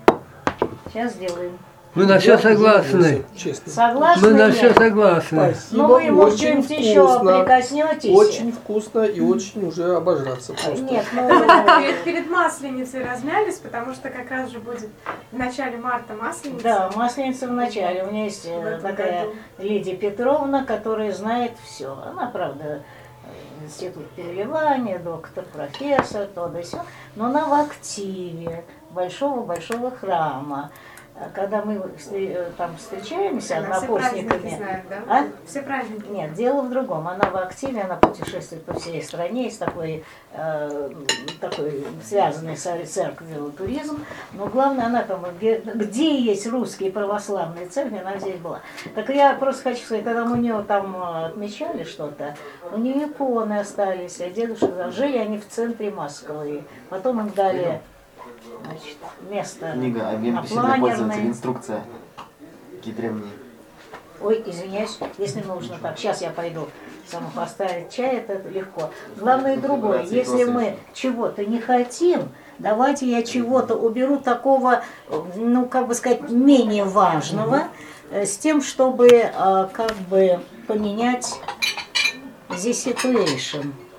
Сейчас сделаем. Мы на все согласны. Честно. Согласны? Мы на нет? все согласны. Спасибо, Ну, вы, может, очень что-нибудь еще вкусно. прикоснетесь? Очень вкусно и очень уже обожраться просто. Нет, ну, Перед, перед Масленицей размялись, потому что как раз же будет в начале марта Масленица. да, масленица в начале. У меня есть э, В этом такая году. Лидия Петровна, которая знает все. Она, правда, э, институт переливания, доктор, профессор, то да сё. Но она в активе большого-большого храма. А когда мы встр- э, там встречаемся Она все праздники однопостниками, знает, да? а? Все праздники. Нет, дело в другом. Она в активе, она путешествует по всей стране, есть такой, э, такой связанный с церковью туризм. Но главное, она там, где, где есть русские православные церкви, она здесь была. Так я просто хочу сказать, когда мы у нее там э, отмечали что-то, у нее иконы остались, а дедушка, жили они в центре Москвы. Потом им дали, значит, место Книга о на письме для пользователя, планерной. инструкция. Какие древние. Ой, извиняюсь, если нужно так. Сейчас я пойду сама поставить чай, это легко. Главное другое, если мы чего-то не хотим, давайте я чего-то уберу такого, ну, как бы сказать, менее важного, э, с тем, чтобы э, как бы поменять the situation.